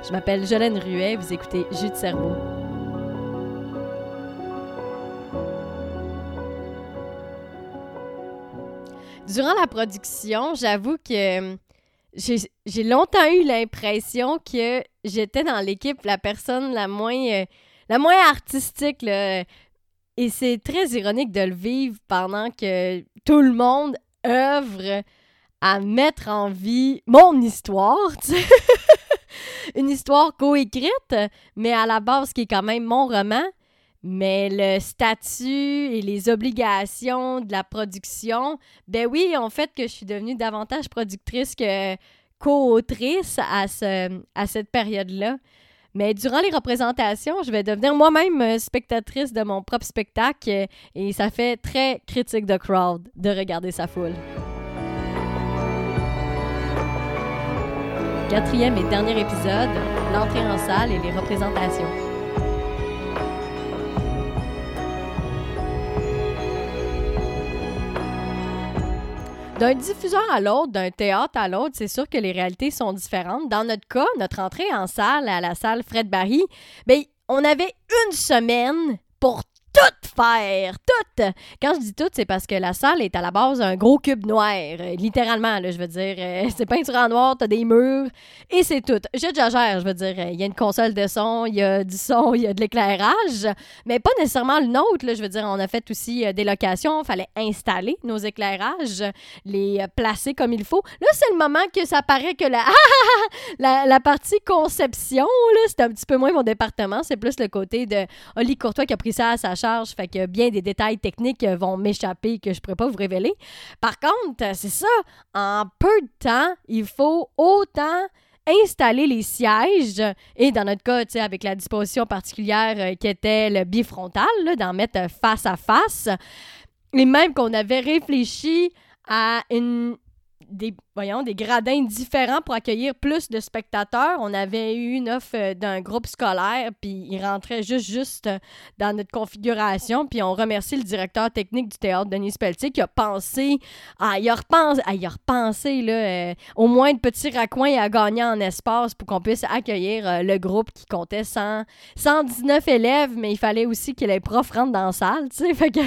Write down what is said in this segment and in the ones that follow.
Je m'appelle Jolène Ruet, vous écoutez Jus de cerveau. Durant la production, j'avoue que j'ai longtemps eu l'impression que j'étais dans l'équipe la personne la moins artistique, là. Et c'est très ironique de le vivre pendant que tout le monde œuvre à mettre en vie mon histoire, tu sais. Une histoire coécrite, mais à la base qui est quand même mon roman. Mais le statut et les obligations de la production, ben oui, ont fait que je suis devenue davantage productrice que co-autrice à cette période-là. Mais durant les représentations, je vais devenir moi-même spectatrice de mon propre spectacle et ça fait très critique de crowd de regarder sa foule. 4e et dernier épisode, l'entrée en salle et les représentations. D'un diffuseur à l'autre, d'un théâtre à l'autre, c'est sûr que les réalités sont différentes. Dans notre cas, notre entrée en salle, à la salle Fred Barry, bien, on avait une semaine pour tout faire, tout! Quand je dis tout, c'est parce que la salle est à la base un gros cube noir, littéralement, là, je veux dire, c'est peinture en noir, t'as des murs, et c'est tout. J'exagère, je veux dire, il y a une console de son, il y a du son, il y a de l'éclairage, mais pas nécessairement le nôtre, là, je veux dire, on a fait aussi des locations, il fallait installer nos éclairages, les placer comme il faut. Là, c'est le moment que ça paraît que la partie conception, là, c'est un petit peu moins mon département, c'est plus le côté de Oli Courtois qui a pris ça à sa charge, fait que bien des détails techniques vont m'échapper que je ne pourrais pas vous révéler. Par contre, c'est ça, en peu de temps, il faut autant installer les sièges et dans notre cas, tu sais, avec la disposition particulière qui était le bifrontal, là, d'en mettre face à face. Et même qu'on avait réfléchi à des gradins différents pour accueillir plus de spectateurs. On avait eu une offre d'un groupe scolaire, puis il rentrait juste dans notre configuration, puis on remercie le directeur technique du théâtre, Denis Pelletier, qui a pensé, il a repensé là, au moins de petits raccoins à gagner en espace pour qu'on puisse accueillir le groupe qui comptait 119 élèves, mais il fallait aussi que les profs rentrent dans la salle, tu sais, fait que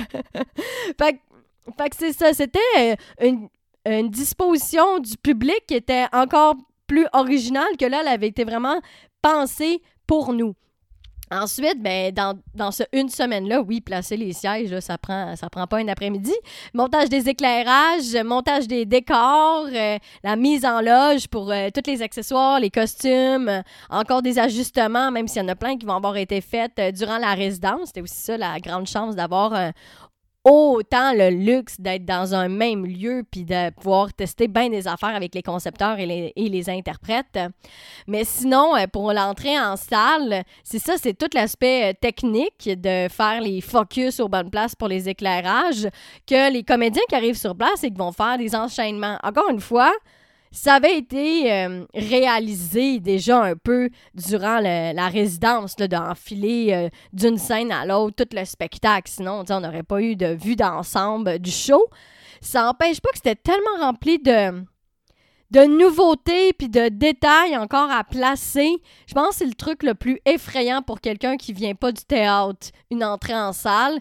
c'est ça, c'était une disposition du public qui était encore plus originale que là, elle avait été vraiment pensée pour nous. Ensuite, ben, dans ce une semaine-là, oui, placer les sièges, là, ça prend pas un après-midi. Montage des éclairages, montage des décors, la mise en loge pour tous les accessoires, les costumes, encore des ajustements, même s'il y en a plein qui vont avoir été faits durant la résidence. C'était aussi ça, la grande chance d'avoir autant le luxe d'être dans un même lieu puis de pouvoir tester bien des affaires avec les concepteurs et les interprètes. Mais sinon, pour l'entrée en salle, c'est ça, c'est tout l'aspect technique de faire les focus aux bonnes places pour les éclairages que les comédiens qui arrivent sur place et qui vont faire des enchaînements. Encore une fois, ça avait été réalisé déjà un peu durant la résidence, là, d'enfiler d'une scène à l'autre tout le spectacle. Sinon, on n'aurait pas eu de vue d'ensemble du show. Ça n'empêche pas que c'était tellement rempli de nouveautés puis de détails encore à placer. Je pense que c'est le truc le plus effrayant pour quelqu'un qui vient pas du théâtre, une entrée en salle.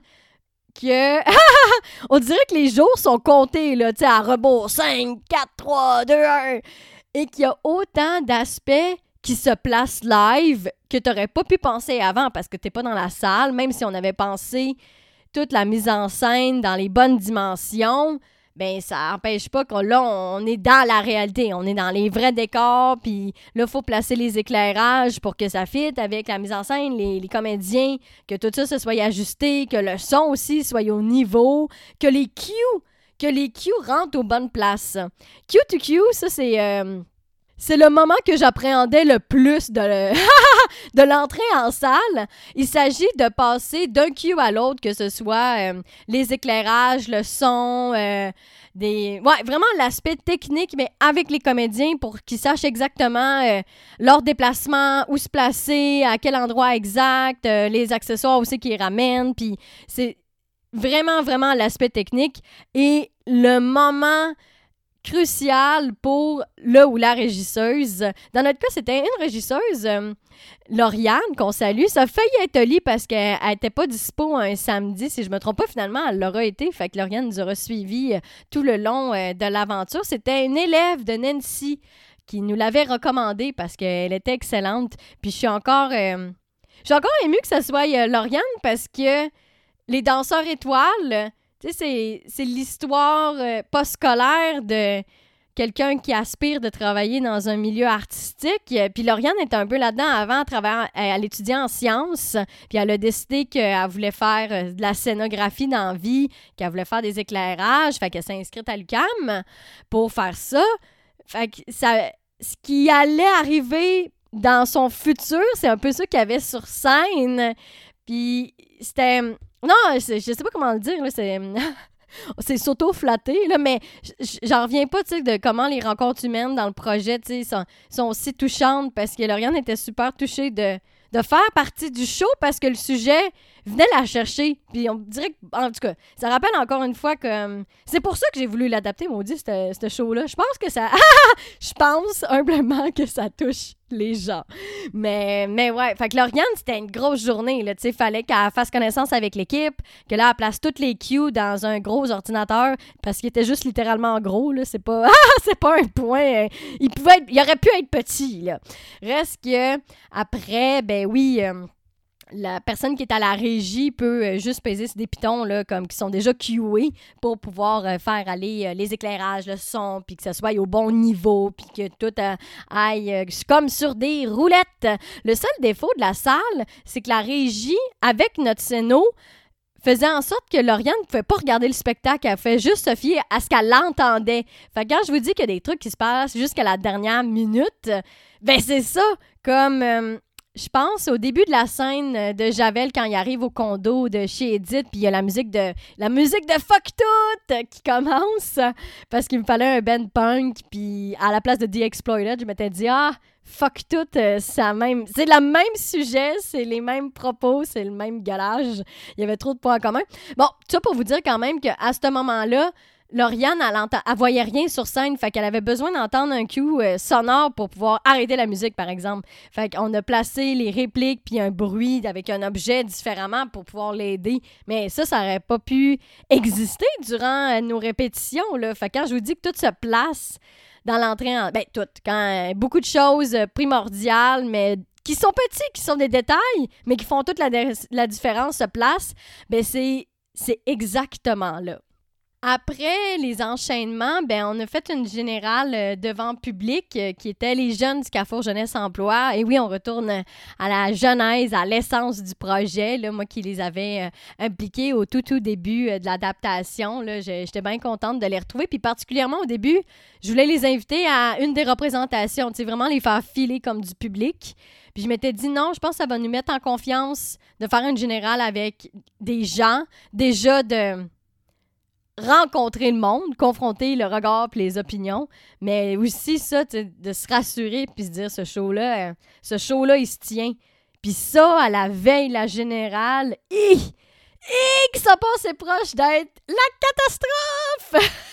On dirait que les jours sont comptés, là, tu sais, à rebours, 5, 4, 3, 2, 1, et qu'il y a autant d'aspects qui se placent live que tu n'aurais pas pu penser avant parce que tu n'es pas dans la salle, même si on avait pensé toute la mise en scène dans les bonnes dimensions. Ben ça n'empêche pas on est dans la réalité, on est dans les vrais décors, puis là, il faut placer les éclairages pour que ça fitte avec la mise en scène, les comédiens, que tout ça se soit ajusté, que le son aussi soit au niveau, que les cues rentrent aux bonnes places. Cue to cue, ça, c'est le moment que j'appréhendais le plus de l'entrée en salle. Il s'agit de passer d'un cue à l'autre, que ce soit les éclairages, le son, vraiment l'aspect technique, mais avec les comédiens pour qu'ils sachent exactement leur déplacement, où se placer, à quel endroit exact, les accessoires aussi qu'ils ramènent. Puis c'est vraiment, vraiment l'aspect technique. Et le moment crucial pour le ou la régisseuse. Dans notre cas, c'était une régisseuse, Lauriane, qu'on salue. Ça a failli être Oli parce qu'elle n'était pas dispo un samedi, si je me trompe pas. Finalement, elle l'aura été. Fait que Lauriane nous aura suivis tout le long de l'aventure. C'était une élève de Nancy qui nous l'avait recommandée parce qu'elle était excellente. Puis je suis encore émue que ce soit Lauriane parce que les danseurs étoiles, tu sais, c'est l'histoire pas-scolaire de quelqu'un qui aspire de travailler dans un milieu artistique. Puis Lauriane était un peu là-dedans avant, elle étudiait en sciences, puis elle a décidé qu'elle voulait faire de la scénographie dans la vie, qu'elle voulait faire des éclairages, fait qu'elle s'est inscrite à l'UQAM pour faire ça. Fait que ce qui allait arriver dans son futur, c'est un peu ça qu'il y avait sur scène. Puis c'était... Non, je sais pas comment le dire, là, c'est s'auto-flatter, là, mais j'en reviens pas, tu sais, de comment les rencontres humaines dans le projet, tu sais, sont aussi touchantes parce que Lauriane était super touchée de faire partie du show parce que le sujet venait la chercher. Puis on dirait que, en tout cas, ça rappelle encore une fois que c'est pour ça que j'ai voulu l'adapter, maudit, ce show-là. Je pense que ça... Je pense humblement que ça touche les gens. Mais ouais, fait que Lauriane, c'était une grosse journée, là, tu sais, fallait qu'elle fasse connaissance avec l'équipe, que là, elle place toutes les cues dans un gros ordinateur, parce qu'il était juste littéralement gros, là, c'est pas... c'est pas un point... il aurait pu être petit, là. Reste que, après, ben oui... la personne qui est à la régie peut juste peser sur des pitons là, comme qui sont déjà cués pour pouvoir faire aller les éclairages, le son, puis que ça soit au bon niveau, puis que tout aille comme sur des roulettes. Le seul défaut de la salle, c'est que la régie, avec notre scéno, faisait en sorte que Lauriane ne pouvait pas regarder le spectacle. Elle fait juste se fier à ce qu'elle entendait. Fait que quand je vous dis qu'il y a des trucs qui se passent jusqu'à la dernière minute, ben c'est ça, comme... je pense au début de la scène de Javel quand il arrive au condo de chez Edith, puis il y a la musique de Fuck Tout qui commence parce qu'il me fallait un band punk, puis à la place de The Exploited, je m'étais dit Fuck Tout, c'est le même sujet, c'est les mêmes propos, c'est le même galage. Il y avait trop de points en commun. Bon, tout ça pour vous dire quand même qu'à ce moment-là, Lauriane, elle voyait rien sur scène, fait qu'elle avait besoin d'entendre un cue sonore pour pouvoir arrêter la musique, par exemple. Fait qu'on a placé les répliques puis un bruit avec un objet différemment pour pouvoir l'aider. Mais ça aurait pas pu exister durant nos répétitions, là. Fait que quand je vous dis que tout se place dans l'entrée en... Ben, tout. Quand beaucoup de choses primordiales, mais qui sont petits, qui sont des détails, mais qui font toute la différence se placent, ben c'est exactement là. Après les enchaînements, ben on a fait une générale devant public qui était les jeunes du Carrefour Jeunesse Emploi. Et oui, on retourne à la genèse, à l'essence du projet. Là, moi qui les avais impliqués au tout début de l'adaptation, là, j'étais bien contente de les retrouver. Puis particulièrement au début, je voulais les inviter à une des représentations, tu sais, vraiment les faire filer comme du public. Puis je m'étais dit non, je pense que ça va nous mettre en confiance de faire une générale avec des gens déjà de... rencontrer le monde, confronter le regard et les opinions, mais aussi ça, de se rassurer puis se dire ce show-là, il se tient. Puis ça, à la veille, la générale, que ça passait proche d'être la catastrophe!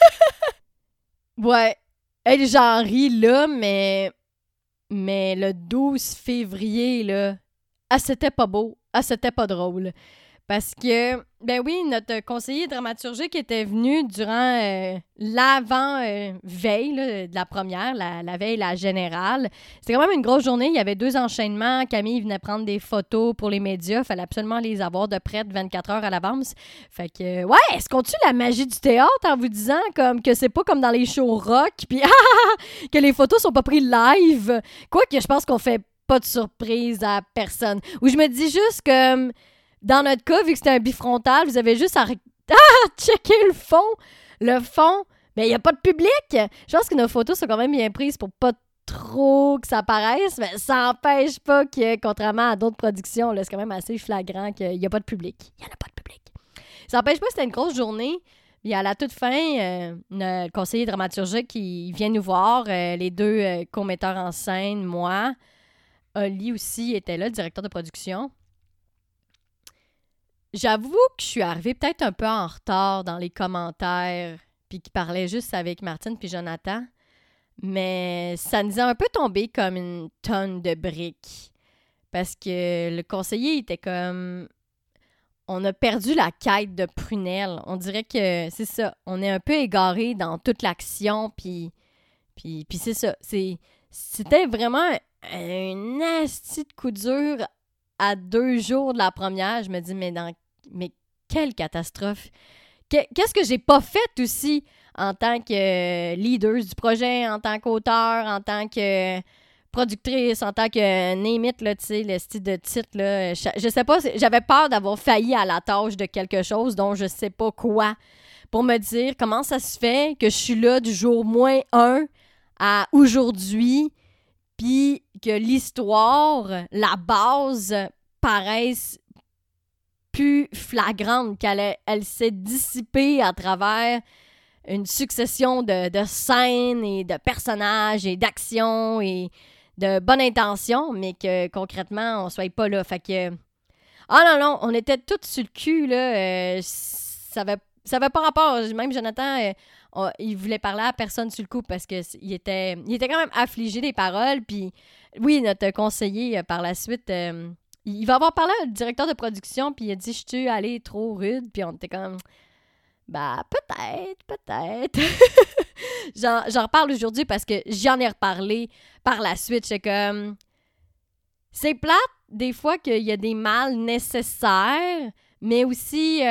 Ouais, j'en ris là, mais le 12 février, là, c'était pas beau, c'était pas drôle. Parce que, ben oui, notre conseiller dramaturgique était venu durant l'avant-veille de la première, la veille, la générale. C'était quand même une grosse journée. Il y avait 2 enchaînements. Camille venait prendre des photos pour les médias. Il fallait absolument les avoir de près de 24 heures à l'avance. Fait que, ouais, est-ce qu'on tue la magie du théâtre en vous disant comme que c'est pas comme dans les shows rock, puis que les photos sont pas prises live? Quoique, je pense qu'on fait pas de surprise à personne. Ou je me dis juste que... dans notre cas, vu que c'était un bifrontal, vous avez juste à checker le fond. Le fond, ben il n'y a pas de public. Je pense que nos photos sont quand même bien prises pour pas trop que ça apparaisse, mais ça n'empêche pas que, contrairement à d'autres productions, là, c'est quand même assez flagrant qu'il n'y a pas de public. Il n'y en a pas de public. Ça n'empêche pas que c'était une grosse journée. Puis à la toute fin, le conseiller dramaturgique qui vient nous voir, les 2 co-metteurs en scène, moi, Oli aussi était là, le directeur de production. J'avoue que je suis arrivée peut-être un peu en retard dans les commentaires puis qui parlait juste avec Martine puis Jonathan. Mais ça nous a un peu tombé comme une tonne de briques. Parce que le conseiller était comme... On a perdu la quête de Prunelle. On dirait que c'est ça. On est un peu égaré dans toute l'action, puis c'est ça. C'était vraiment un asti de coup dur à 2 jours de la première. Je me dis, mais quelle catastrophe! Qu'est-ce que j'ai pas fait aussi en tant que leader du projet, en tant qu'auteur, en tant que productrice, en tant que name it, là, tu sais, le style de titre, là, je sais pas, j'avais peur d'avoir failli à la tâche de quelque chose dont je sais pas quoi, pour me dire comment ça se fait que je suis là du jour -1 à aujourd'hui, puis que l'histoire, la base, paraisse plus flagrante, elle s'est dissipée à travers une succession de scènes et de personnages et d'actions et de bonnes intentions, mais que concrètement, on soit pas là. Fait que... non, on était tous sur le cul, là. Ça avait pas rapport. Même Jonathan, il voulait parler à personne sur le coup parce que il était quand même affligé des paroles. Puis oui, notre conseiller, par la suite... il va avoir parlé au directeur de production, puis il a dit « Je suis allé trop rude? » Puis on était comme « Bah, peut-être. » J'en reparle aujourd'hui parce que j'en ai reparlé par la suite. C'est comme... C'est plate, des fois, qu'il y a des mal nécessaires, mais aussi,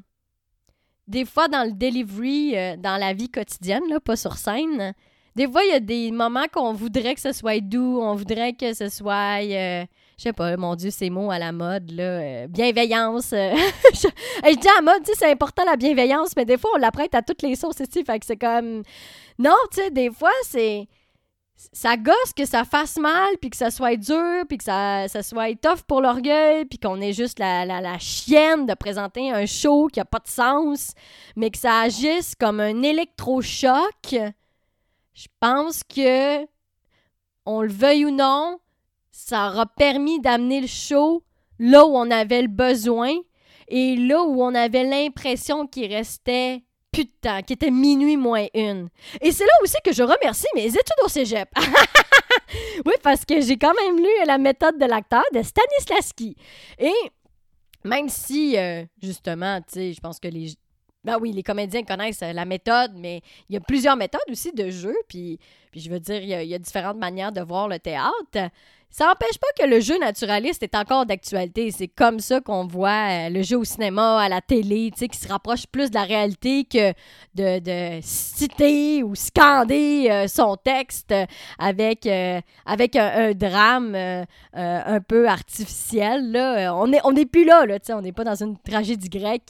des fois, dans le delivery, dans la vie quotidienne, là, pas sur scène, des fois, il y a des moments qu'on voudrait que ce soit doux, on voudrait que ce soit... je sais pas, mon Dieu, ces mots à la mode, là, bienveillance. Je dis à la mode, tu sais, c'est important la bienveillance, mais des fois, on l'apprête à toutes les sauces, tu sais, fait que c'est comme... Non, tu sais, des fois, c'est... Ça gosse que ça fasse mal, puis que ça soit dur, puis que ça soit tough pour l'orgueil, puis qu'on ait juste la chienne de présenter un show qui a pas de sens, mais que ça agisse comme un électrochoc. Je pense que, on le veuille ou non, ça aura permis d'amener le show là où on avait le besoin et là où on avait l'impression qu'il restait plus de temps, qu'il était minuit -1. Et c'est là aussi que je remercie mes études au cégep. Oui, parce que j'ai quand même lu La méthode de l'acteur de Stanislavski. Et même si, justement, tu sais, je pense que les comédiens connaissent la méthode, mais il y a plusieurs méthodes aussi de jeu, puis je veux dire, il y a différentes manières de voir le théâtre. Ça n'empêche pas que le jeu naturaliste est encore d'actualité. C'est comme ça qu'on voit le jeu au cinéma, à la télé, tu sais, qui se rapproche plus de la réalité que de citer ou scander son texte avec un drame un peu artificiel. Là. On est plus là, tu sais, on n'est pas dans une tragédie grecque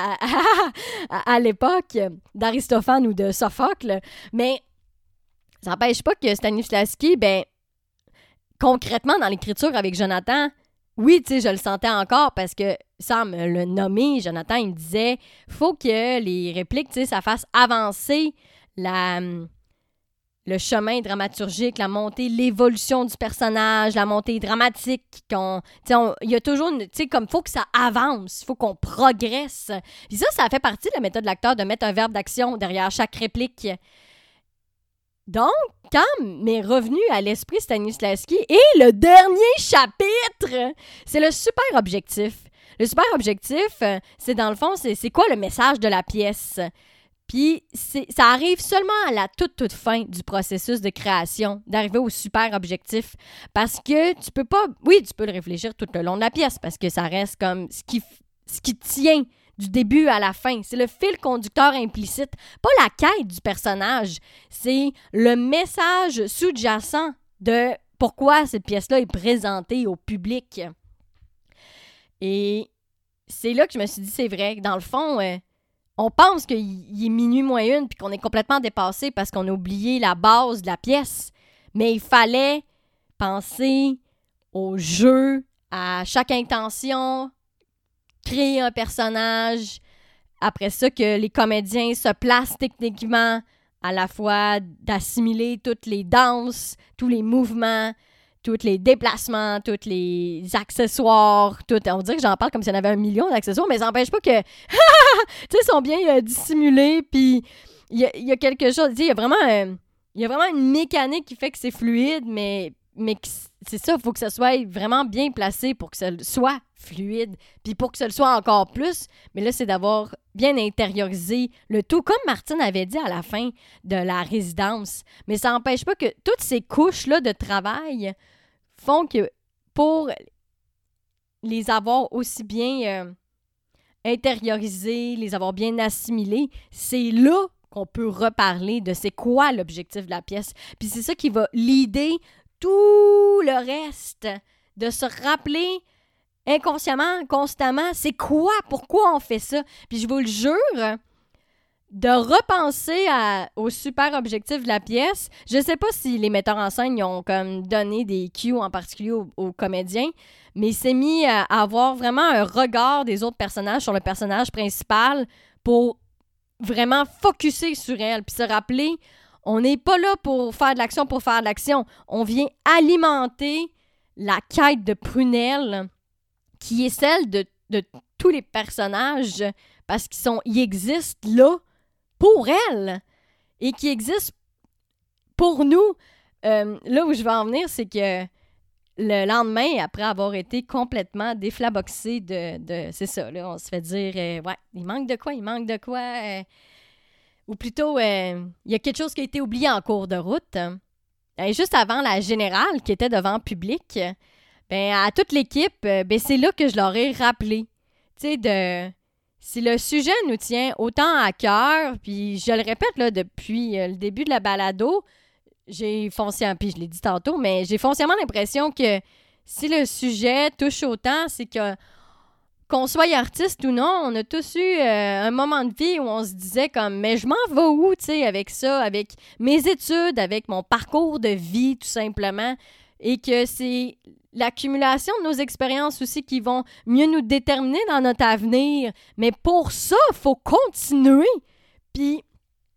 à l'époque d'Aristophane ou de Sophocle, mais ça n'empêche pas que Stanislavski, concrètement, dans l'écriture avec Jonathan, oui, tu sais, je le sentais encore parce que, sans me le nommer, Jonathan, il me disait, faut que les répliques, tu sais, ça fasse avancer le chemin dramaturgique, la montée, l'évolution du personnage, la montée dramatique. Il y a toujours, tu sais, comme faut que ça avance, faut qu'on progresse. Puis ça fait partie de la méthode de l'acteur de mettre un verbe d'action derrière chaque réplique. Donc, quand m'est revenu à l'esprit Stanislavski et le dernier chapitre, c'est le super objectif. Le super objectif, c'est dans le fond, c'est quoi le message de la pièce? Puis, ça arrive seulement à la toute fin du processus de création, d'arriver au super objectif. Parce que tu peux pas... Oui, tu peux le réfléchir tout le long de la pièce, parce que ça reste comme ce qui tient du début à la fin. C'est le fil conducteur implicite, pas la quête du personnage. C'est le message sous-jacent de pourquoi cette pièce-là est présentée au public. Et c'est là que je me suis dit, c'est vrai, dans le fond, on pense qu'il est minuit -1 puis qu'on est complètement dépassé parce qu'on a oublié la base de la pièce. Mais il fallait penser au jeu, à chaque intention, créer un personnage. Après ça, que les comédiens se placent techniquement, à la fois d'assimiler toutes les danses, tous les mouvements, tous les déplacements, tous les accessoires, on dirait que j'en parle comme s'il y en avait 1 million d'accessoires, mais ça n'empêche pas que, tu sais, sont bien dissimulés, puis il y a quelque chose, tu sais, il y a vraiment une mécanique qui fait que c'est fluide, mais c'est ça, il faut que ça soit vraiment bien placé pour que ça soit fluide. Puis pour que ça le soit encore plus, mais là, c'est d'avoir bien intériorisé le tout, comme Martine avait dit à la fin de la résidence. Mais ça n'empêche pas que toutes ces couches-là de travail font que pour les avoir aussi bien intériorisés, les avoir bien assimilés, c'est là qu'on peut reparler de c'est quoi l'objectif de la pièce. Puis c'est ça qui va leader tout le reste, de se rappeler inconsciemment, constamment, c'est quoi, pourquoi on fait ça. Puis je vous le jure, de repenser au super objectif de la pièce. Je sais pas si les metteurs en scène ils ont comme donné des cues en particulier aux comédiens, mais il s'est mis à avoir vraiment un regard des autres personnages sur le personnage principal pour vraiment focusser sur elle, puis se rappeler, on n'est pas là pour faire de l'action pour faire de l'action. On vient alimenter la quête de Prunelle, qui est celle de tous les personnages, parce qu'ils existent là pour elle, et qui existent pour nous. Là où je veux en venir, c'est que le lendemain, après avoir été complètement déflaboxé c'est ça, là, on se fait dire, ouais, il manque de quoi, ou plutôt, il y a quelque chose qui a été oublié en cours de route. Juste avant la générale qui était devant le public, à toute l'équipe, c'est là que je leur ai rappelé, tu sais, si le sujet nous tient autant à cœur, puis je le répète là, depuis le début de la balado, j'ai foncièrement, puis je l'ai dit tantôt, mais j'ai foncièrement l'impression que si le sujet touche autant, c'est que qu'on soit artiste ou non, on a tous eu un moment de vie où on se disait comme, mais je m'en vais où, tu sais, avec ça, avec mes études, avec mon parcours de vie, tout simplement, et que c'est l'accumulation de nos expériences aussi qui vont mieux nous déterminer dans notre avenir. Mais pour ça, il faut continuer. Puis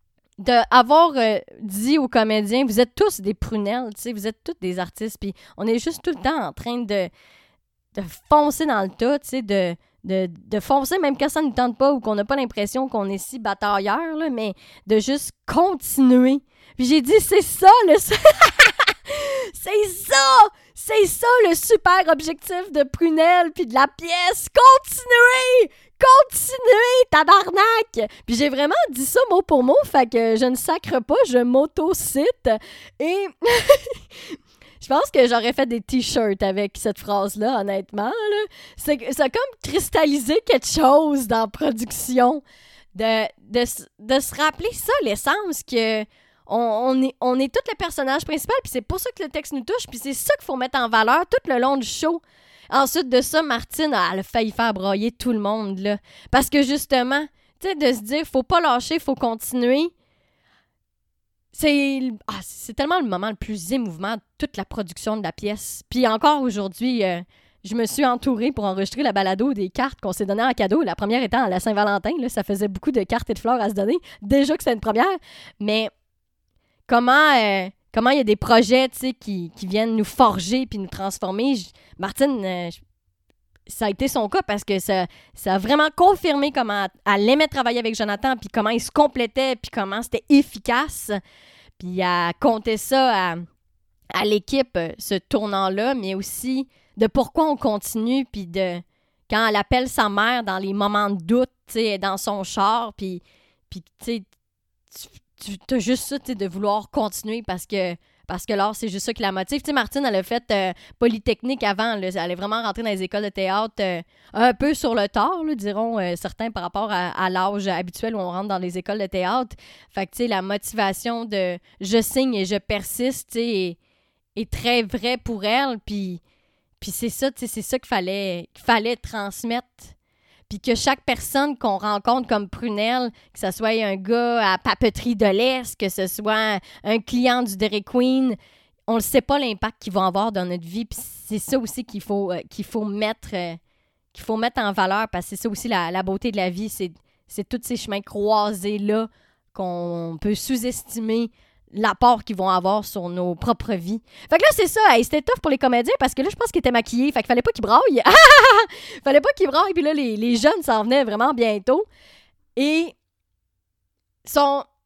d'avoir dit aux comédiens, vous êtes tous des prunelles, tu sais, vous êtes tous des artistes, puis on est juste tout le temps en train de foncer dans le tas, tu sais, de foncer même quand ça ne nous tente pas ou qu'on n'a pas l'impression qu'on est si batailleur, là, mais de juste continuer. Puis j'ai dit, c'est ça c'est ça le super objectif de Prunelle puis de la pièce. Continuez, tabarnak! Puis j'ai vraiment dit ça mot pour mot, fait que je ne sacre pas, je m'auto-cite. Et je pense que j'aurais fait des t-shirts avec cette phrase-là, honnêtement. Là. Ça a comme cristallisé quelque chose dans la production. De se rappeler ça, l'essence, que on est tous les personnages principaux, puis c'est pour ça que le texte nous touche, puis c'est ça qu'il faut mettre en valeur tout le long du show. Ensuite de ça, Martine, elle a failli faire brailler tout le monde, là. Parce que justement, tu sais, de se dire, faut pas lâcher, faut continuer, c'est tellement le moment le plus émouvant de toute la production de la pièce. Puis encore aujourd'hui, je me suis entourée pour enregistrer la balado des cartes qu'on s'est données en cadeau. La première étant à la Saint-Valentin, là, ça faisait beaucoup de cartes et de fleurs à se donner. Déjà que c'était une première, mais comment il y a des projets, tu sais, qui viennent nous forger puis nous transformer. Martine, ça a été son cas parce que ça a vraiment confirmé comment elle aimait travailler avec Jonathan puis comment il se complétait puis comment c'était efficace. Puis elle comptait ça à l'équipe, ce tournant-là, mais aussi de pourquoi on continue puis de quand elle appelle sa mère dans les moments de doute, tu sais, dans son char puis tu sais, tu as juste ça, tu sais, de vouloir continuer parce que l'art, c'est juste ça qui la motive. Tu sais, Martine, elle a fait Polytechnique avant. Là, elle est vraiment rentrée dans les écoles de théâtre un peu sur le tard, là, diront certains, par rapport à l'âge habituel où on rentre dans les écoles de théâtre. Fait que, tu sais, la motivation de « je signe et je persiste », tu sais, est très vraie pour elle. Puis c'est ça, tu sais, c'est ça qu'il fallait transmettre. Puis que chaque personne qu'on rencontre comme Prunelle, que ce soit un gars à Papeterie de l'Est, que ce soit un client du Dairy Queen, on ne sait pas l'impact qu'ils vont avoir dans notre vie. Puis c'est ça aussi qu'il faut mettre en valeur, parce que c'est ça aussi la beauté de la vie, c'est tous ces chemins croisés-là qu'on peut sous-estimer l'apport qu'ils vont avoir sur nos propres vies. Fait que là, c'est ça. Hey, c'était tough pour les comédiens parce que là, je pense qu'ils étaient maquillés. Fait qu'il fallait pas qu'ils braillent. Fallait pas qu'ils braillent. Puis là, les jeunes s'en venaient vraiment bientôt. Et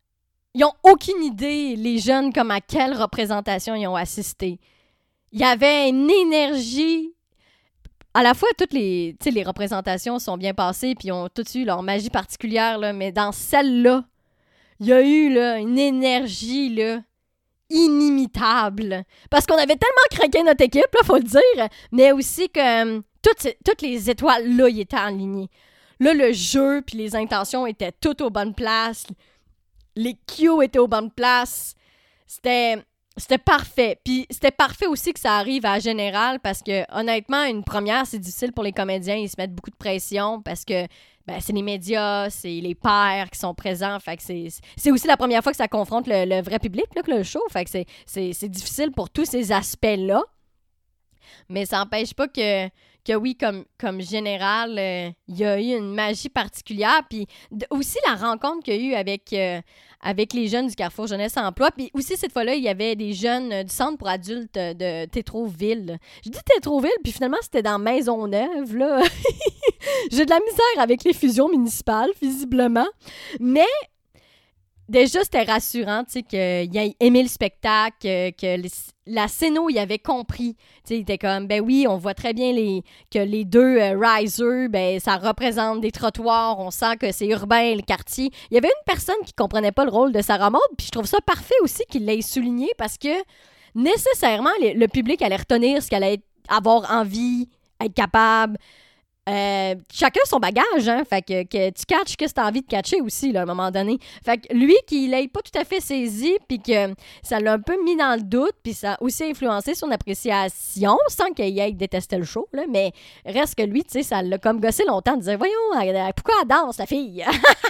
Ils ont aucune idée, les jeunes, comme à quelle représentation ils ont assisté. Il y avait une énergie. À la fois, toutes les représentations sont bien passées puis ils ont toutes eu leur magie particulière, là, mais dans celle-là, il y a eu là, une énergie là, inimitable. Parce qu'on avait tellement craqué notre équipe, là, faut le dire, mais aussi que toutes les étoiles, là, ils étaient alignées. Là, le jeu puis les intentions étaient toutes aux bonnes places. Les cues étaient aux bonnes places. C'était parfait. Puis c'était parfait aussi que ça arrive à Général parce que, honnêtement, une première, c'est difficile pour les comédiens. Ils se mettent beaucoup de pression parce que c'est les médias, c'est les pairs qui sont présents. Fait que c'est aussi la première fois que ça confronte le vrai public, là, que le show. Fait que c'est difficile pour tous ces aspects-là. Mais ça n'empêche pas que oui, comme Général, il y a eu une magie particulière. Puis aussi la rencontre qu'il y a eu avec les jeunes du Carrefour Jeunesse Emploi. Puis aussi, cette fois-là, il y avait des jeunes du Centre pour adultes de Tétroville. Je dis Tétroville, puis finalement, c'était dans Maisonneuve, là. J'ai de la misère avec les fusions municipales, visiblement. Mais déjà, c'était rassurant, tu sais, qu'il ait aimé le spectacle, que la Céno, il avait compris. Tu sais, il était comme, ben oui, on voit très bien que les deux risers, ben ça représente des trottoirs, on sent que c'est urbain, le quartier. Il y avait une personne qui comprenait pas le rôle de Sarah Maud, puis je trouve ça parfait aussi qu'il l'ait souligné parce que nécessairement, le public allait retenir ce qu'elle allait avoir envie, être capable. Chacun son bagage, hein, fait que tu catches que t'as envie de catcher aussi, là, à un moment donné. Fait que lui, qu'il l'ait pas tout à fait saisi, puis que ça l'a un peu mis dans le doute, puis ça a aussi influencé son appréciation, sans qu'il ait détesté le show, là, mais reste que lui, tu sais, ça l'a comme gossé longtemps, de dire, voyons, pourquoi elle danse, la fille?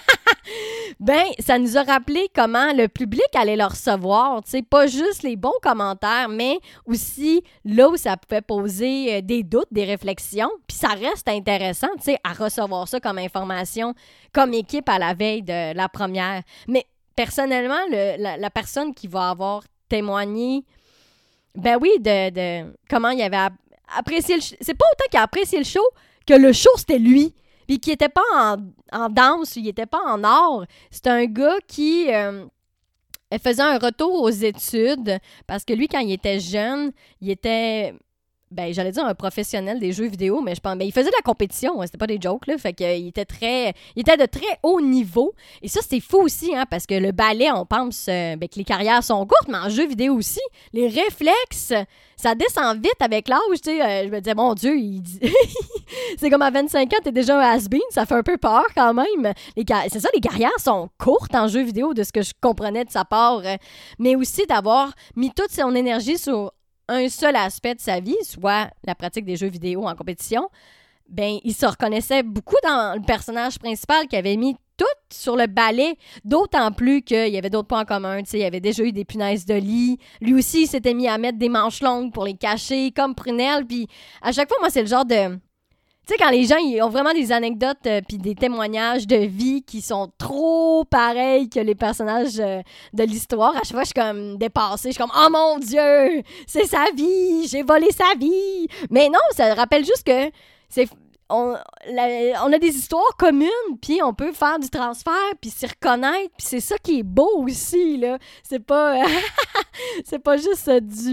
Ben, ça nous a rappelé comment le public allait le recevoir, tu sais, pas juste les bons commentaires, mais aussi là où ça pouvait poser des doutes, des réflexions, puis ça reste intéressant, tu sais, à recevoir ça comme information, comme équipe à la veille de la première. Mais personnellement, la personne qui va avoir témoigné, ben oui, de comment il avait apprécié le show. C'est pas autant qu'il a apprécié le show que le show, c'était lui. Puis qui était pas en danse, il était pas en art. C'est un gars qui faisait un retour aux études parce que lui, quand il était jeune, il était, j'allais dire un professionnel des jeux vidéo, mais je pense, il faisait de la compétition, hein, c'était pas des jokes, là, fait qu'il était de très haut niveau. Et ça, c'est fou aussi, hein, parce que le ballet, on pense que les carrières sont courtes, mais en jeux vidéo aussi, les réflexes, ça descend vite avec l'âge, tu sais. Je me disais, mon Dieu, c'est comme à 25 ans, t'es déjà un has-been, ça fait un peu peur quand même. C'est ça, les carrières sont courtes en jeux vidéo, de ce que je comprenais de sa part, mais aussi d'avoir mis toute son énergie sur un seul aspect de sa vie, soit la pratique des jeux vidéo en compétition, il se reconnaissait beaucoup dans le personnage principal qui avait mis tout sur le ballet, d'autant plus qu'il y avait d'autres points en commun. Il y avait déjà eu des punaises de lit. Lui aussi, il s'était mis à mettre des manches longues pour les cacher, comme Prunelle. Puis à chaque fois, moi, c'est le genre de... Tu sais, quand les gens ils ont vraiment des anecdotes puis des témoignages de vie qui sont trop pareils que les personnages de l'histoire, à chaque fois, je suis comme dépassée. Je suis comme « Oh mon Dieu! C'est sa vie! J'ai volé sa vie! » Mais non, ça rappelle juste que on a des histoires communes, puis on peut faire du transfert, puis s'y reconnaître, puis c'est ça qui est beau aussi, là. C'est pas... c'est pas juste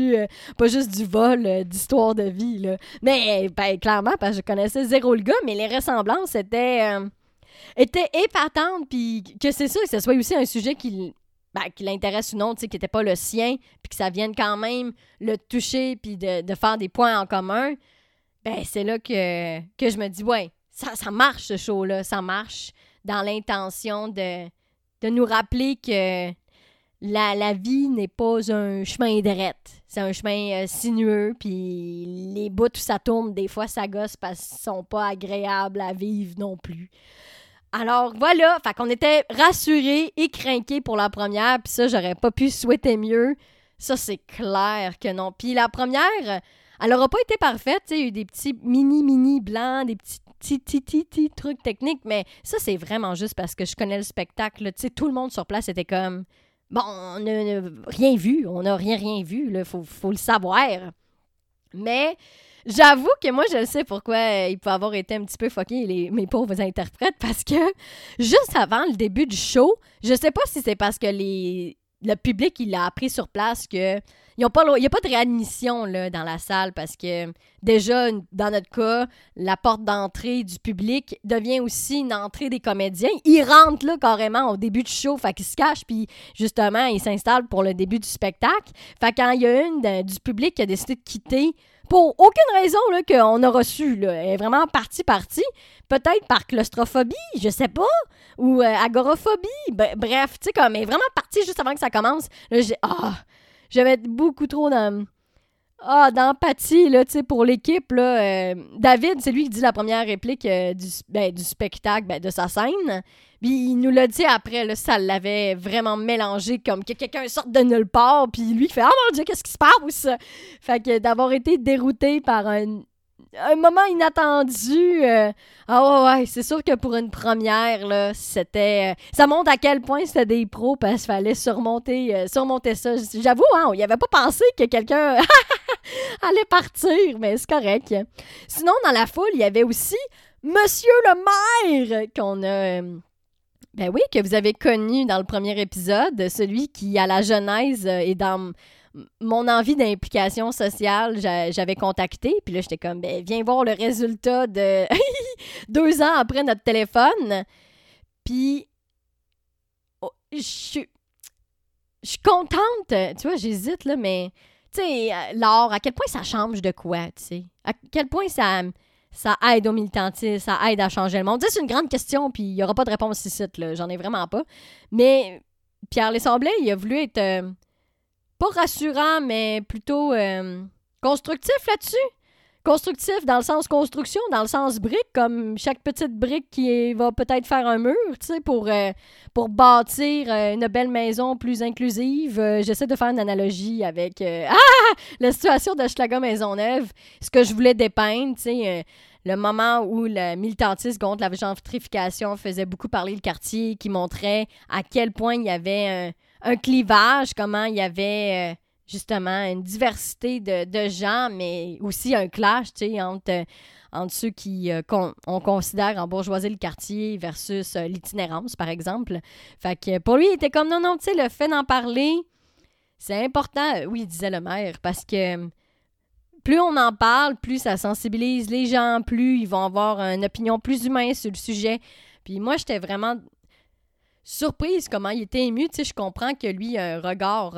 du vol d'histoire de vie, là. Mais, clairement, parce que je connaissais zéro le gars, mais les ressemblances étaient épatantes, puis que c'est ça, que ce soit aussi un sujet qui l'intéresse ou non, tu sais, qui n'était pas le sien, puis que ça vienne quand même le toucher, puis de faire des points en commun. C'est là que je me dis, ouais, ça marche ce show-là, ça marche dans l'intention de nous rappeler que la vie n'est pas un chemin drette, c'est un chemin sinueux, puis les bouts où ça tourne, des fois ça gosse parce qu'ils sont pas agréables à vivre non plus. Alors voilà, fait qu'on était rassurés et craqués pour la première, puis ça, j'aurais pas pu souhaiter mieux. Ça, c'est clair que non. Puis la première... Elle n'aura pas été parfaite, tu sais, il y a eu des petits mini blancs, des petits trucs techniques, mais ça, c'est vraiment juste parce que je connais le spectacle, tu sais, tout le monde sur place était comme, bon, on n'a rien vu, on n'a rien vu, il faut le savoir. Mais J'avoue que moi, je sais pourquoi il peut avoir été un petit peu fucké, mes pauvres interprètes, parce que juste avant le début du show, je sais pas si c'est parce que le public, il a appris sur place que il n'y a pas de réadmission là, dans la salle, parce que déjà, dans notre cas, la porte d'entrée du public devient aussi une entrée des comédiens. Ils rentrent là carrément au début du show, fait qu'ils se cachent, puis justement, ils s'installent pour le début du spectacle. Fait quand il y a une du public qui a décidé de quitter, pour aucune raison là, qu'on a reçue, là, elle est vraiment partie. Peut-être par claustrophobie, je sais pas, ou agoraphobie. Bref, tu sais, comme elle est vraiment partie juste avant que ça commence. Là, j'avais beaucoup trop d'empathie là, tu sais, pour l'équipe. Là. David, c'est lui qui dit la première réplique du spectacle, de sa scène. Puis il nous l'a dit après, là, ça l'avait vraiment mélangé, comme que quelqu'un sorte de nulle part, puis lui qui fait « Oh mon Dieu, qu'est-ce qui se passe? » Fait que d'avoir été dérouté par un moment inattendu, ouais, c'est sûr que pour une première, là, c'était... ça montre à quel point c'était des pros, parce qu'il fallait surmonter ça. J'avoue, on n'y avait pas pensé que quelqu'un allait partir, mais c'est correct. Sinon, dans la foule, il y avait aussi Monsieur le maire, qu'on a... Ben oui, que vous avez connu dans le premier épisode, celui qui, à la genèse, est dans mon envie d'implication sociale, j'avais contacté, puis là, j'étais comme, viens voir le résultat de 2 ans après notre téléphone. Puis, je suis contente, tu vois, j'hésite, là, mais, tu sais, Laure, à quel point ça change de quoi, tu sais? À quel point ça aide au militantisme, ça aide à changer le monde. C'est une grande question, puis il n'y aura pas de réponse ici, là. J'en ai vraiment pas. Mais Pierre Lessemblay, il a voulu être pas rassurant, mais plutôt constructif là-dessus. Constructif dans le sens construction, dans le sens brique, comme chaque petite brique qui va peut-être faire un mur, tu sais, pour bâtir une belle maison plus inclusive. J'essaie de faire une analogie avec la situation d'Hochelaga Maisonneuve, ce que je voulais dépeindre, tu sais, le moment où le militantisme contre la gentrification faisait beaucoup parler le quartier, qui montrait à quel point il y avait un clivage, comment il y avait... justement, une diversité de gens, mais aussi un clash, tu sais, entre ceux qui on considère embourgeoiser le quartier versus l'itinérance, par exemple. Fait que pour lui, il était comme, non, tu sais, le fait d'en parler, c'est important. Oui, disait le maire, parce que plus on en parle, plus ça sensibilise les gens, plus ils vont avoir une opinion plus humaine sur le sujet. Puis moi, j'étais vraiment surprise comment il était ému. Tu sais, je comprends que lui a un regard...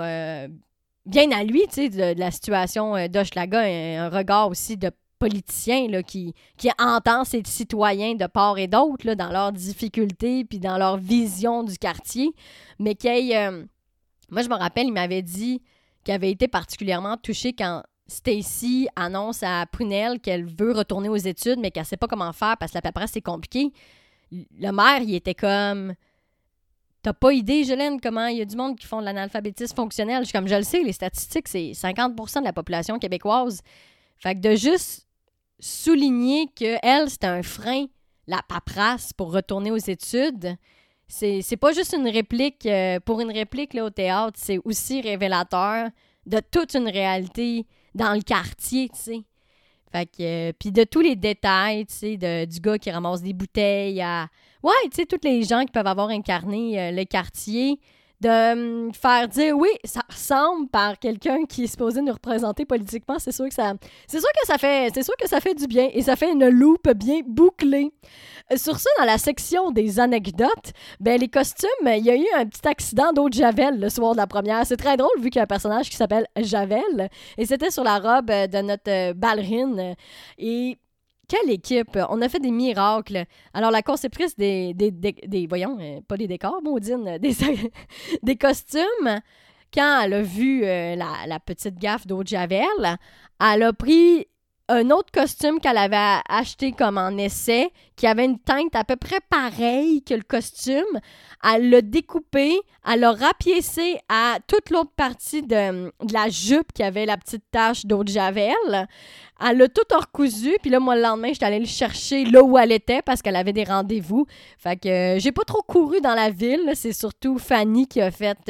bien à lui, tu sais, de la situation d'Hochelaga, un regard aussi de politicien là, qui entend ses citoyens de part et d'autre là, dans leurs difficultés puis dans leur vision du quartier. Mais moi, je me rappelle, il m'avait dit qu'il avait été particulièrement touché quand Stacy annonce à Prunelle qu'elle veut retourner aux études, mais qu'elle ne sait pas comment faire parce que la paperasse, c'est compliqué. Le maire, il était comme... T'as pas idée, Jolene, comment il y a du monde qui font de l'analphabétisme fonctionnel. Comme je le sais, les statistiques, c'est 50% de la population québécoise. Fait que de juste souligner qu'elle, c'était un frein, la paperasse, pour retourner aux études, c'est pas juste une réplique pour une réplique là, au théâtre, c'est aussi révélateur de toute une réalité dans le quartier, tu sais. Fait que, puis de tous les détails, tu sais, du gars qui ramasse des bouteilles à... Ouais, tu sais, tous les gens qui peuvent avoir incarné le quartier, de faire dire, oui, ça ressemble par quelqu'un qui est supposé nous représenter politiquement, c'est sûr que ça fait du bien et ça fait une loupe bien bouclée. Sur ça, dans la section des anecdotes, les costumes, il y a eu un petit accident d'eau de Javel le soir de la première. C'est très drôle vu qu'il y a un personnage qui s'appelle Javel et c'était sur la robe de notre ballerine. Et quelle équipe! On a fait des miracles. Alors, la conceptrice voyons, pas des décors, maudine, des costumes, quand elle a vu la petite gaffe d'eau de Javel, elle a pris un autre costume qu'elle avait acheté comme en essai, qui avait une teinte à peu près pareille que le costume. Elle l'a découpé, elle l'a rapiécé à toute l'autre partie de la jupe qui avait la petite tache d'eau de Javel. Elle l'a tout recousu, puis là, moi, le lendemain, j'étais allée le chercher là où elle était parce qu'elle avait des rendez-vous. Fait que j'ai pas trop couru dans la ville. C'est surtout Fanny qui a fait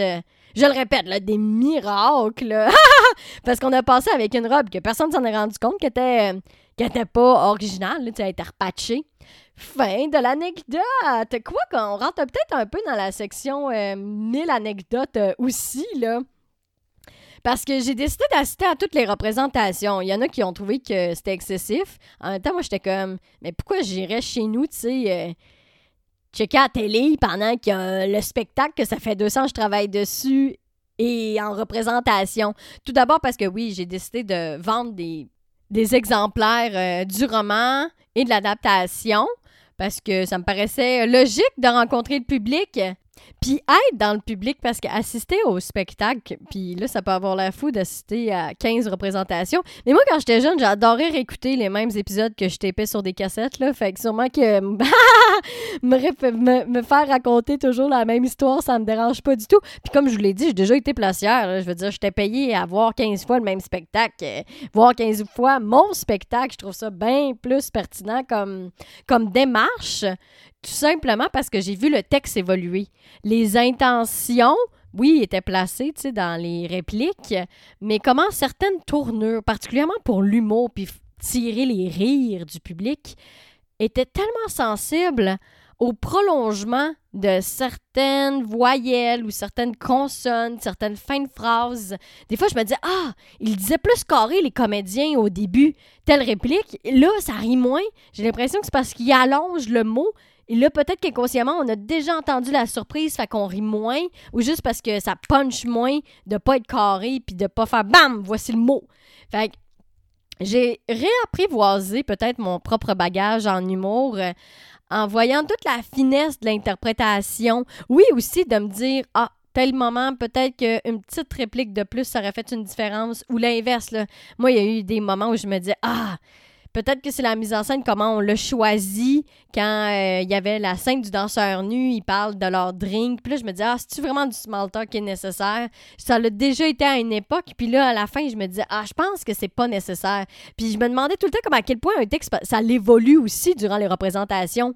Je le répète, là, des miracles, là. Parce qu'on a passé avec une robe que personne s'en est rendu compte qu'elle était pas originale, là, elle était repatchée. Fin de l'anecdote! Quoi qu'on rentre peut-être un peu dans la section 1000 anecdotes aussi, là. Parce que j'ai décidé d'assister à toutes les représentations. Il y en a qui ont trouvé que c'était excessif. En même temps, moi, j'étais comme, mais pourquoi j'irais chez nous, tu sais, checker à la télé pendant qu'il y a le spectacle que ça fait 200 je travaille dessus et en représentation. Tout d'abord parce que oui, j'ai décidé de vendre des exemplaires du roman et de l'adaptation parce que ça me paraissait logique de rencontrer le public. Puis être dans le public, parce qu'assister au spectacle, puis là, ça peut avoir l'air fou d'assister à 15 représentations. Mais moi, quand j'étais jeune, j'adorais réécouter les mêmes épisodes que je tapais sur des cassettes, là. Fait que sûrement que me faire raconter toujours la même histoire, ça me dérange pas du tout. Puis comme je vous l'ai dit, j'ai déjà été placière, là. Je veux dire, j'étais payée à voir 15 fois le même spectacle. Voir 15 fois mon spectacle, je trouve ça bien plus pertinent comme démarche. Tout simplement parce que j'ai vu le texte évoluer. Les intentions, oui, étaient placées, tu sais, dans les répliques, mais comment certaines tournures, particulièrement pour l'humour, puis tirer les rires du public, étaient tellement sensibles au prolongement de certaines voyelles ou certaines consonnes, certaines fins de phrases. Des fois, je me disais, ils disaient plus carré, les comédiens, au début, telle réplique. Là, ça rit moins. J'ai l'impression que c'est parce qu'ils allongent le mot. Et là, peut-être qu'inconsciemment, on a déjà entendu la surprise, fait qu'on rit moins, ou juste parce que ça punch moins de pas être carré puis de pas faire bam, voici le mot. Fait que j'ai réapprivoisé peut-être mon propre bagage en humour en voyant toute la finesse de l'interprétation. Oui, aussi de me dire, tel moment, peut-être qu'une petite réplique de plus, ça aurait fait une différence, ou l'inverse, là. Moi, il y a eu des moments où je me dis, peut-être que c'est la mise en scène, comment on l'a choisi quand il y avait la scène du danseur nu, ils parlent de leur drink. Puis là, je me dis, c'est-tu vraiment du small talk qui est nécessaire? Ça l'a déjà été à une époque. Puis là, à la fin, je me disais, je pense que c'est pas nécessaire. Puis je me demandais tout le temps à quel point un texte, ça l'évolue aussi durant les représentations.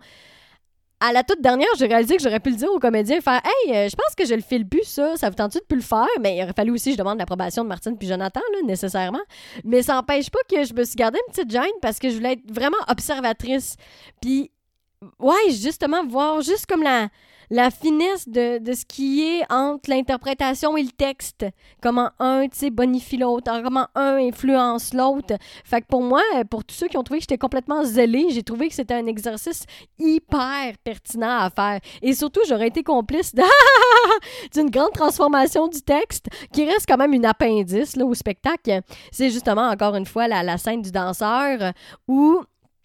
À la toute dernière, j'ai réalisé que j'aurais pu le dire aux comédiens, faire « Hey, je pense que je le file plus, ça vous tente-tu de plus le faire? » Mais il aurait fallu aussi que je demande l'approbation de Martine puis Jonathan, là, nécessairement. Mais ça n'empêche pas que je me suis gardée une petite gêne parce que je voulais être vraiment observatrice. Puis, ouais, justement, voir juste comme la finesse de ce qui est entre l'interprétation et le texte. Comment un, tu sais, bonifie l'autre, comment un influence l'autre. Fait que pour moi, pour tous ceux qui ont trouvé que j'étais complètement zélée, j'ai trouvé que c'était un exercice hyper pertinent à faire. Et surtout, j'aurais été complice d'une grande transformation du texte qui reste quand même une appendice là, au spectacle. C'est justement, encore une fois, la scène du danseur où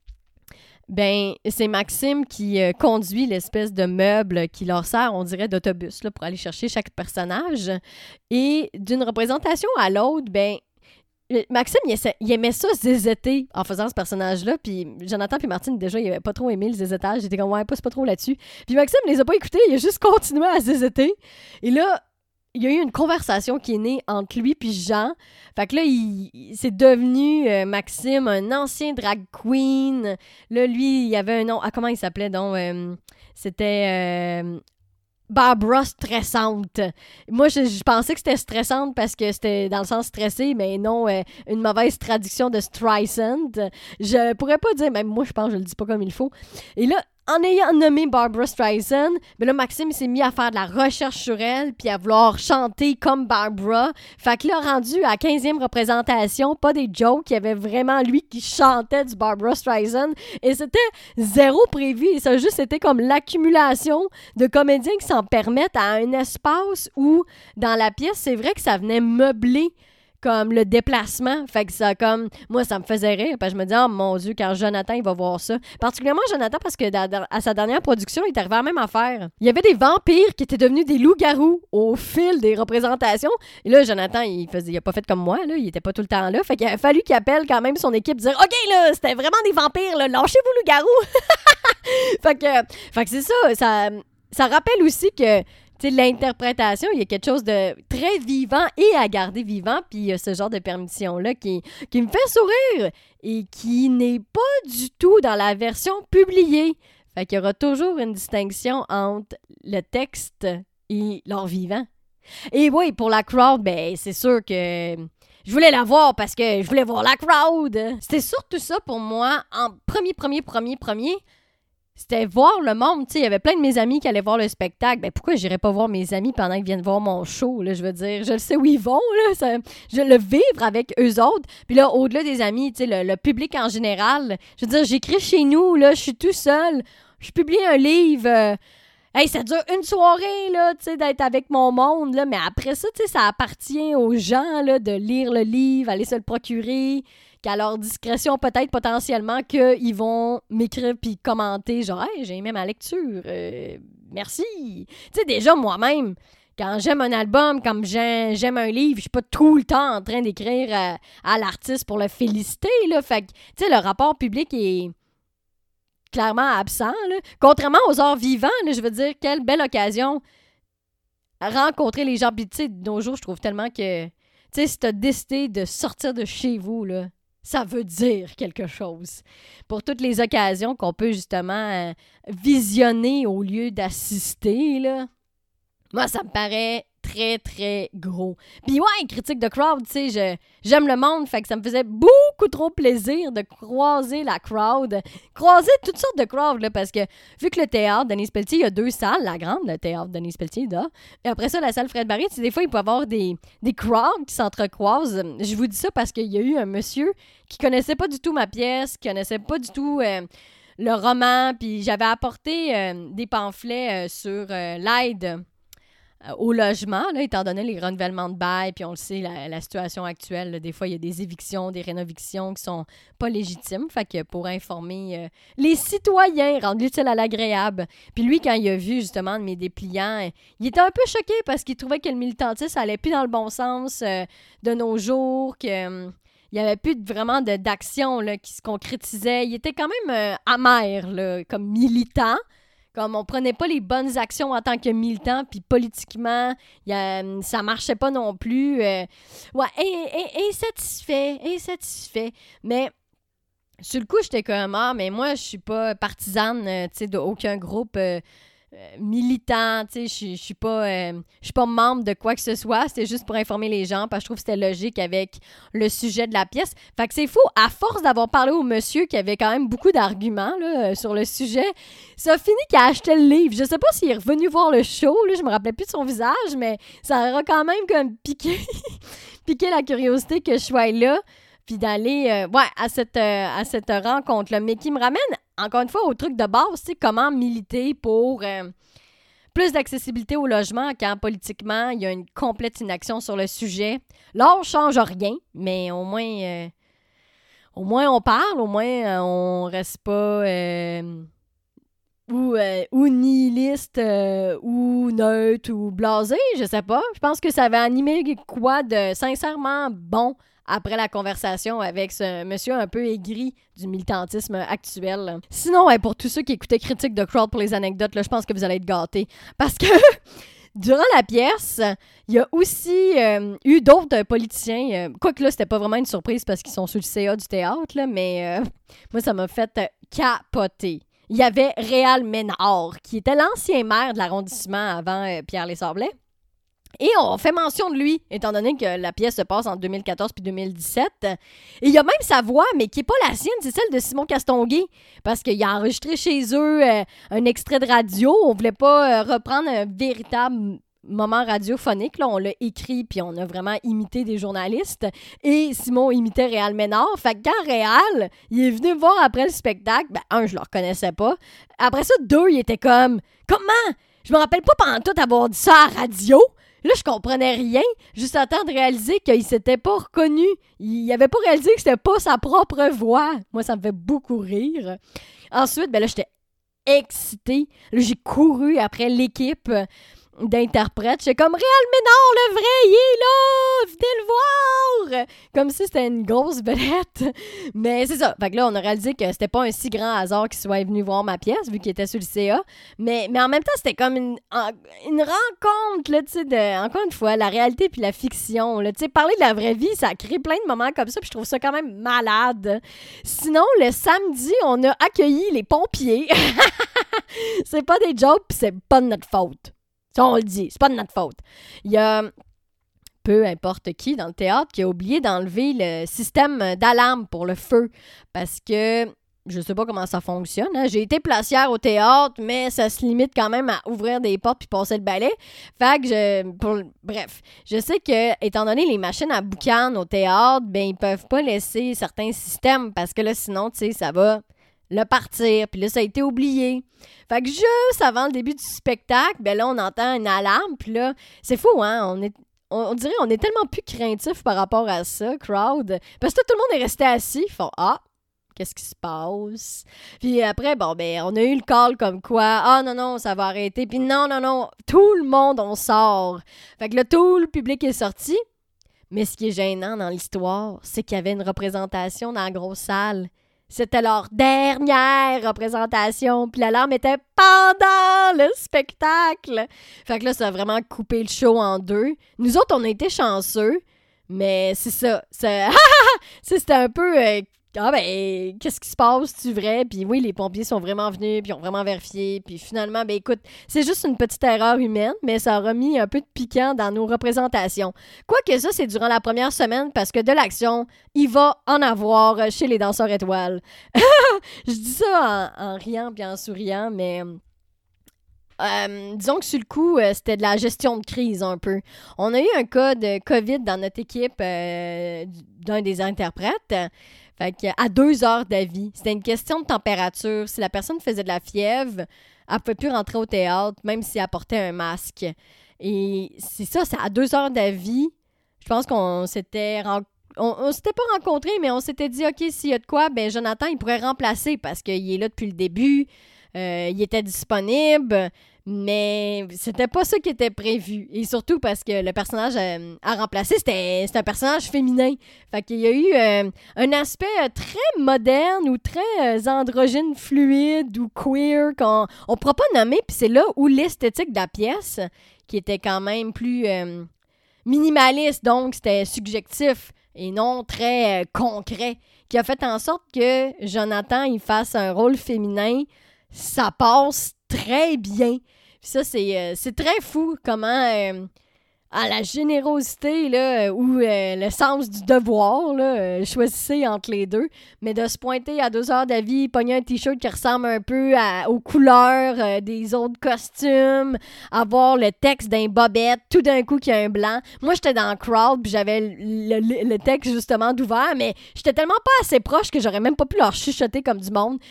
c'est Maxime qui conduit l'espèce de meuble qui leur sert, on dirait, d'autobus là, pour aller chercher chaque personnage. Et d'une représentation à l'autre, Maxime, il aimait ça zézeter en faisant ce personnage-là. Puis Jonathan puis Martine, déjà, ils n'avaient pas trop aimé le zézetage. J'étais comme, ouais, pas trop là-dessus. Puis Maxime les a pas écoutés, il a juste continué à zézeter. Et là, il y a eu une conversation qui est née entre lui puis Jean. Fait que là, c'est devenu Maxime, un ancien drag queen. Là, lui, il avait un nom. Comment il s'appelait donc? C'était Barbara stressante. Moi, je pensais que c'était stressante parce que c'était dans le sens stressé, mais non, une mauvaise traduction de Streisand. Je pourrais pas dire, même moi, je pense que je le dis pas comme il faut. Et là, en ayant nommé Barbara Streisand, mais là, Maxime, il s'est mis à faire de la recherche sur elle puis à vouloir chanter comme Barbara. Fait que là, rendu à 15e représentation, pas des jokes, il y avait vraiment lui qui chantait du Barbara Streisand et c'était zéro prévu et ça a juste été comme l'accumulation de comédiens qui s'en permettent à un espace où, dans la pièce, c'est vrai que ça venait meubler comme le déplacement. Fait que ça, comme, moi, ça me faisait rire. Parce que je me dis, oh mon Dieu, quand Jonathan, il va voir ça. Particulièrement Jonathan, parce que à sa dernière production, il est arrivé à la même affaire. Il y avait des vampires qui étaient devenus des loups-garous au fil des représentations. Et là, Jonathan, il a pas fait comme moi, là. Il était pas tout le temps là. Fait qu'il a fallu qu'il appelle quand même son équipe, dire, OK, là, c'était vraiment des vampires, là. Lâchez-vous, loups-garous. fait que c'est ça. Ça rappelle aussi que tu sais, l'interprétation, il y a quelque chose de très vivant et à garder vivant, puis il y a ce genre de permission-là qui me fait sourire et qui n'est pas du tout dans la version publiée. Fait qu'il y aura toujours une distinction entre le texte et l'art vivant. Et oui, pour la crowd, ben c'est sûr que je voulais la voir parce que je voulais voir la crowd. C'était surtout ça pour moi en premier. C'était voir le monde. Tu sais, il y avait plein de mes amis qui allaient voir le spectacle. Ben pourquoi j'irais pas voir mes amis pendant qu'ils viennent voir mon show, là? Je veux dire, je le sais où ils vont, là. Je le vivre avec eux autres. Puis là, au-delà des amis, tu sais, le public en général, je veux dire, j'écris chez nous, là, je suis tout seul. Je publie un livre. Hey, ça dure une soirée, là, tu sais, d'être avec mon monde, là. Mais après ça, tu sais, ça appartient aux gens, là, de lire le livre, aller se le procurer, qu'à leur discrétion, peut-être potentiellement, qu'ils vont m'écrire puis commenter, genre, hey, j'ai aimé ma lecture, merci. Tu sais, déjà, moi-même, quand j'aime un album, comme j'aime un livre, je suis pas tout le temps en train d'écrire à l'artiste pour le féliciter, là. Fait que, tu sais, le rapport public est clairement absent, là. Contrairement aux arts vivants, là, je veux dire, quelle belle occasion rencontrer les gens. Puis, tu sais, de nos jours, je trouve tellement que, tu sais, si t'as décidé de sortir de chez vous, là, ça veut dire quelque chose. Pour toutes les occasions qu'on peut justement visionner au lieu d'assister, là, moi, ça me paraît très, très gros. Puis ouais, critique de crowd, tu sais, j'aime le monde, fait que ça me faisait beaucoup trop plaisir de croiser la crowd. Croiser toutes sortes de crowd, là, parce que vu que le théâtre Denise Pelletier, il y a 2 salles, la grande, le théâtre Denise Pelletier, là, et après ça, la salle Fred Barry, tu sais, des fois, il peut y avoir des crowds qui s'entrecroisent. Je vous dis ça parce qu'il y a eu un monsieur qui connaissait pas du tout ma pièce, qui connaissait pas du tout le roman, puis j'avais apporté des pamphlets sur l'aide au logement, là, étant donné les renouvellements de bail, puis on le sait, la situation actuelle, là, des fois, il y a des évictions, des rénovictions qui sont pas légitimes, fait que pour informer les citoyens, rendre l'utile à l'agréable. Puis lui, quand il a vu, justement, mes dépliants, il était un peu choqué parce qu'il trouvait que le militantisme allait plus dans le bon sens de nos jours, que il n'y avait plus vraiment d'action là, qui se concrétisait. Il était quand même amer là, comme militant. Comme on prenait pas les bonnes actions en tant que militant, puis politiquement, ça marchait pas non plus. Insatisfait. Mais sur le coup, j'étais comme, mais moi, je suis pas partisane, tu sais, d'aucun groupe militant, tu sais, je suis pas membre de quoi que ce soit, c'était juste pour informer les gens, parce que je trouve que c'était logique avec le sujet de la pièce. Fait que c'est fou, à force d'avoir parlé au monsieur qui avait quand même beaucoup d'arguments là, sur le sujet, ça a fini qu'il a acheté le livre. Je sais pas s'il est revenu voir le show, là, je me rappelais plus de son visage, mais ça aura quand même comme piqué la curiosité que je sois là, puis d'aller à cette rencontre-là. Mais qui me ramène, encore une fois, au truc de base, tu sais, comment militer pour plus d'accessibilité au logement quand politiquement, il y a une complète inaction sur le sujet. Là, on change rien, mais au moins on parle, au moins on reste pas ou nihiliste ou neutre ou blasé, je sais pas. Je pense que ça avait animé quoi de sincèrement bon après la conversation avec ce monsieur un peu aigri du militantisme actuel. Sinon, pour tous ceux qui écoutaient Critique de Crowd pour les anecdotes, là, je pense que vous allez être gâtés. Parce que durant la pièce, il y a aussi eu d'autres politiciens. Quoique là, c'était pas vraiment une surprise parce qu'ils sont sur le CA du théâtre, là, mais moi, ça m'a fait capoter. Il y avait Réal Ménard, qui était l'ancien maire de l'arrondissement avant Pierre Lessablais. Et on fait mention de lui, étant donné que la pièce se passe en 2014 puis 2017. Et il y a même sa voix, mais qui n'est pas la sienne, c'est celle de Simon Castonguay. Parce qu'il a enregistré chez eux un extrait de radio. On voulait pas reprendre un véritable moment radiophonique. Là. On l'a écrit, puis on a vraiment imité des journalistes. Et Simon imitait Réal Ménard. Fait que quand Réal, il est venu me voir après le spectacle, je le reconnaissais pas. Après ça, 2, il était comme « Comment? Je me rappelle pas pendant tout avoir dit ça à la radio. » Là, je comprenais rien, juste à temps de réaliser qu'il s'était pas reconnu. Il avait pas réalisé que c'était pas sa propre voix. Moi, ça me fait beaucoup rire. Ensuite, là, j'étais excitée. Là, j'ai couru après l'équipe d'interprètes. J'étais comme « Réal Ménard, le vrai, il est là! Venez le voir! » Comme si c'était une grosse vedette. Mais c'est ça. Fait que là, on a réalisé que c'était pas un si grand hasard qu'il soit venu voir ma pièce, vu qu'il était sur le CA. Mais en même temps, c'était comme une rencontre, là, tu sais, encore une fois, la réalité puis la fiction. Tu sais, parler de la vraie vie, ça crée plein de moments comme ça, puis je trouve ça quand même malade. Sinon, le samedi, on a accueilli les pompiers. C'est pas des jokes, puis c'est pas de notre faute. Ça, on le dit, c'est pas de notre faute. Il y a peu importe qui dans le théâtre qui a oublié d'enlever le système d'alarme pour le feu parce que je sais pas comment ça fonctionne. Hein. J'ai été placière au théâtre, mais ça se limite quand même à ouvrir des portes puis passer le balai. Fait que bref, je sais que étant donné les machines à boucan au théâtre, ben ils peuvent pas laisser certains systèmes parce que là sinon, tu sais, ça va le partir. Puis là, ça a été oublié. Fait que juste avant le début du spectacle, ben là, on entend une alarme. Puis là, c'est fou, hein? On dirait qu'on est tellement plus craintif par rapport à ça, crowd. Parce que tout le monde est resté assis. Ils font « Ah! » Qu'est-ce qui se passe? Puis après, bon, ben, on a eu le call comme quoi, ah non, ça va arrêter. Puis non, tout le monde, on sort. Fait que là, tout le public est sorti. Mais ce qui est gênant dans l'histoire, c'est qu'il y avait une représentation dans la grosse salle. C'était leur dernière représentation. Puis l'alarme était pendant le spectacle. Fait que là, ça a vraiment coupé le show en deux. Nous autres, on a été chanceux. Mais c'est ça. C'était un peu... ah ben, qu'est-ce qui se passe, c'est vrai? Puis oui, les pompiers sont vraiment venus, puis ont vraiment vérifié. Puis finalement, ben écoute, c'est juste une petite erreur humaine, mais ça a remis un peu de piquant dans nos représentations. Quoique ça, c'est durant la première semaine, parce que de l'action, il va en avoir chez les danseurs étoiles. Je dis ça en riant puis en souriant, mais... disons que sur le coup, c'était de la gestion de crise un peu. On a eu un cas de COVID dans notre équipe d'un des interprètes. Fait qu'à 2 heures d'avis, c'était une question de température. Si la personne faisait de la fièvre, elle ne pouvait plus rentrer au théâtre, même si elle portait un masque. Et c'est ça, c'est à 2 heures d'avis. Je pense qu'on s'était on s'était pas rencontrés, mais on s'était dit, OK, s'il y a de quoi, ben Jonathan, il pourrait remplacer parce qu'il est là depuis le début. Il était disponible, mais c'était pas ça qui était prévu. Et surtout parce que le personnage à remplacer, c'était un personnage féminin. Fait qu'il y a eu un aspect très moderne ou très androgyne, fluide ou queer qu'on pourra pas nommer. Puis c'est là où l'esthétique de la pièce, qui était quand même plus minimaliste, donc c'était subjectif et non très concret, qui a fait en sorte que Jonathan il fasse un rôle féminin. Ça passe très bien. Puis ça, c'est très fou comment à la générosité là, ou le sens du devoir, là, choisissez entre les deux, mais de se pointer à 2 heures d'avis, pogner un t-shirt qui ressemble un peu aux couleurs des autres costumes, avoir le texte d'un bobette, tout d'un coup qu'il y a un blanc. Moi, j'étais dans le crowd, puis j'avais le texte justement d'ouvert, mais j'étais tellement pas assez proche que j'aurais même pas pu leur chuchoter comme du monde.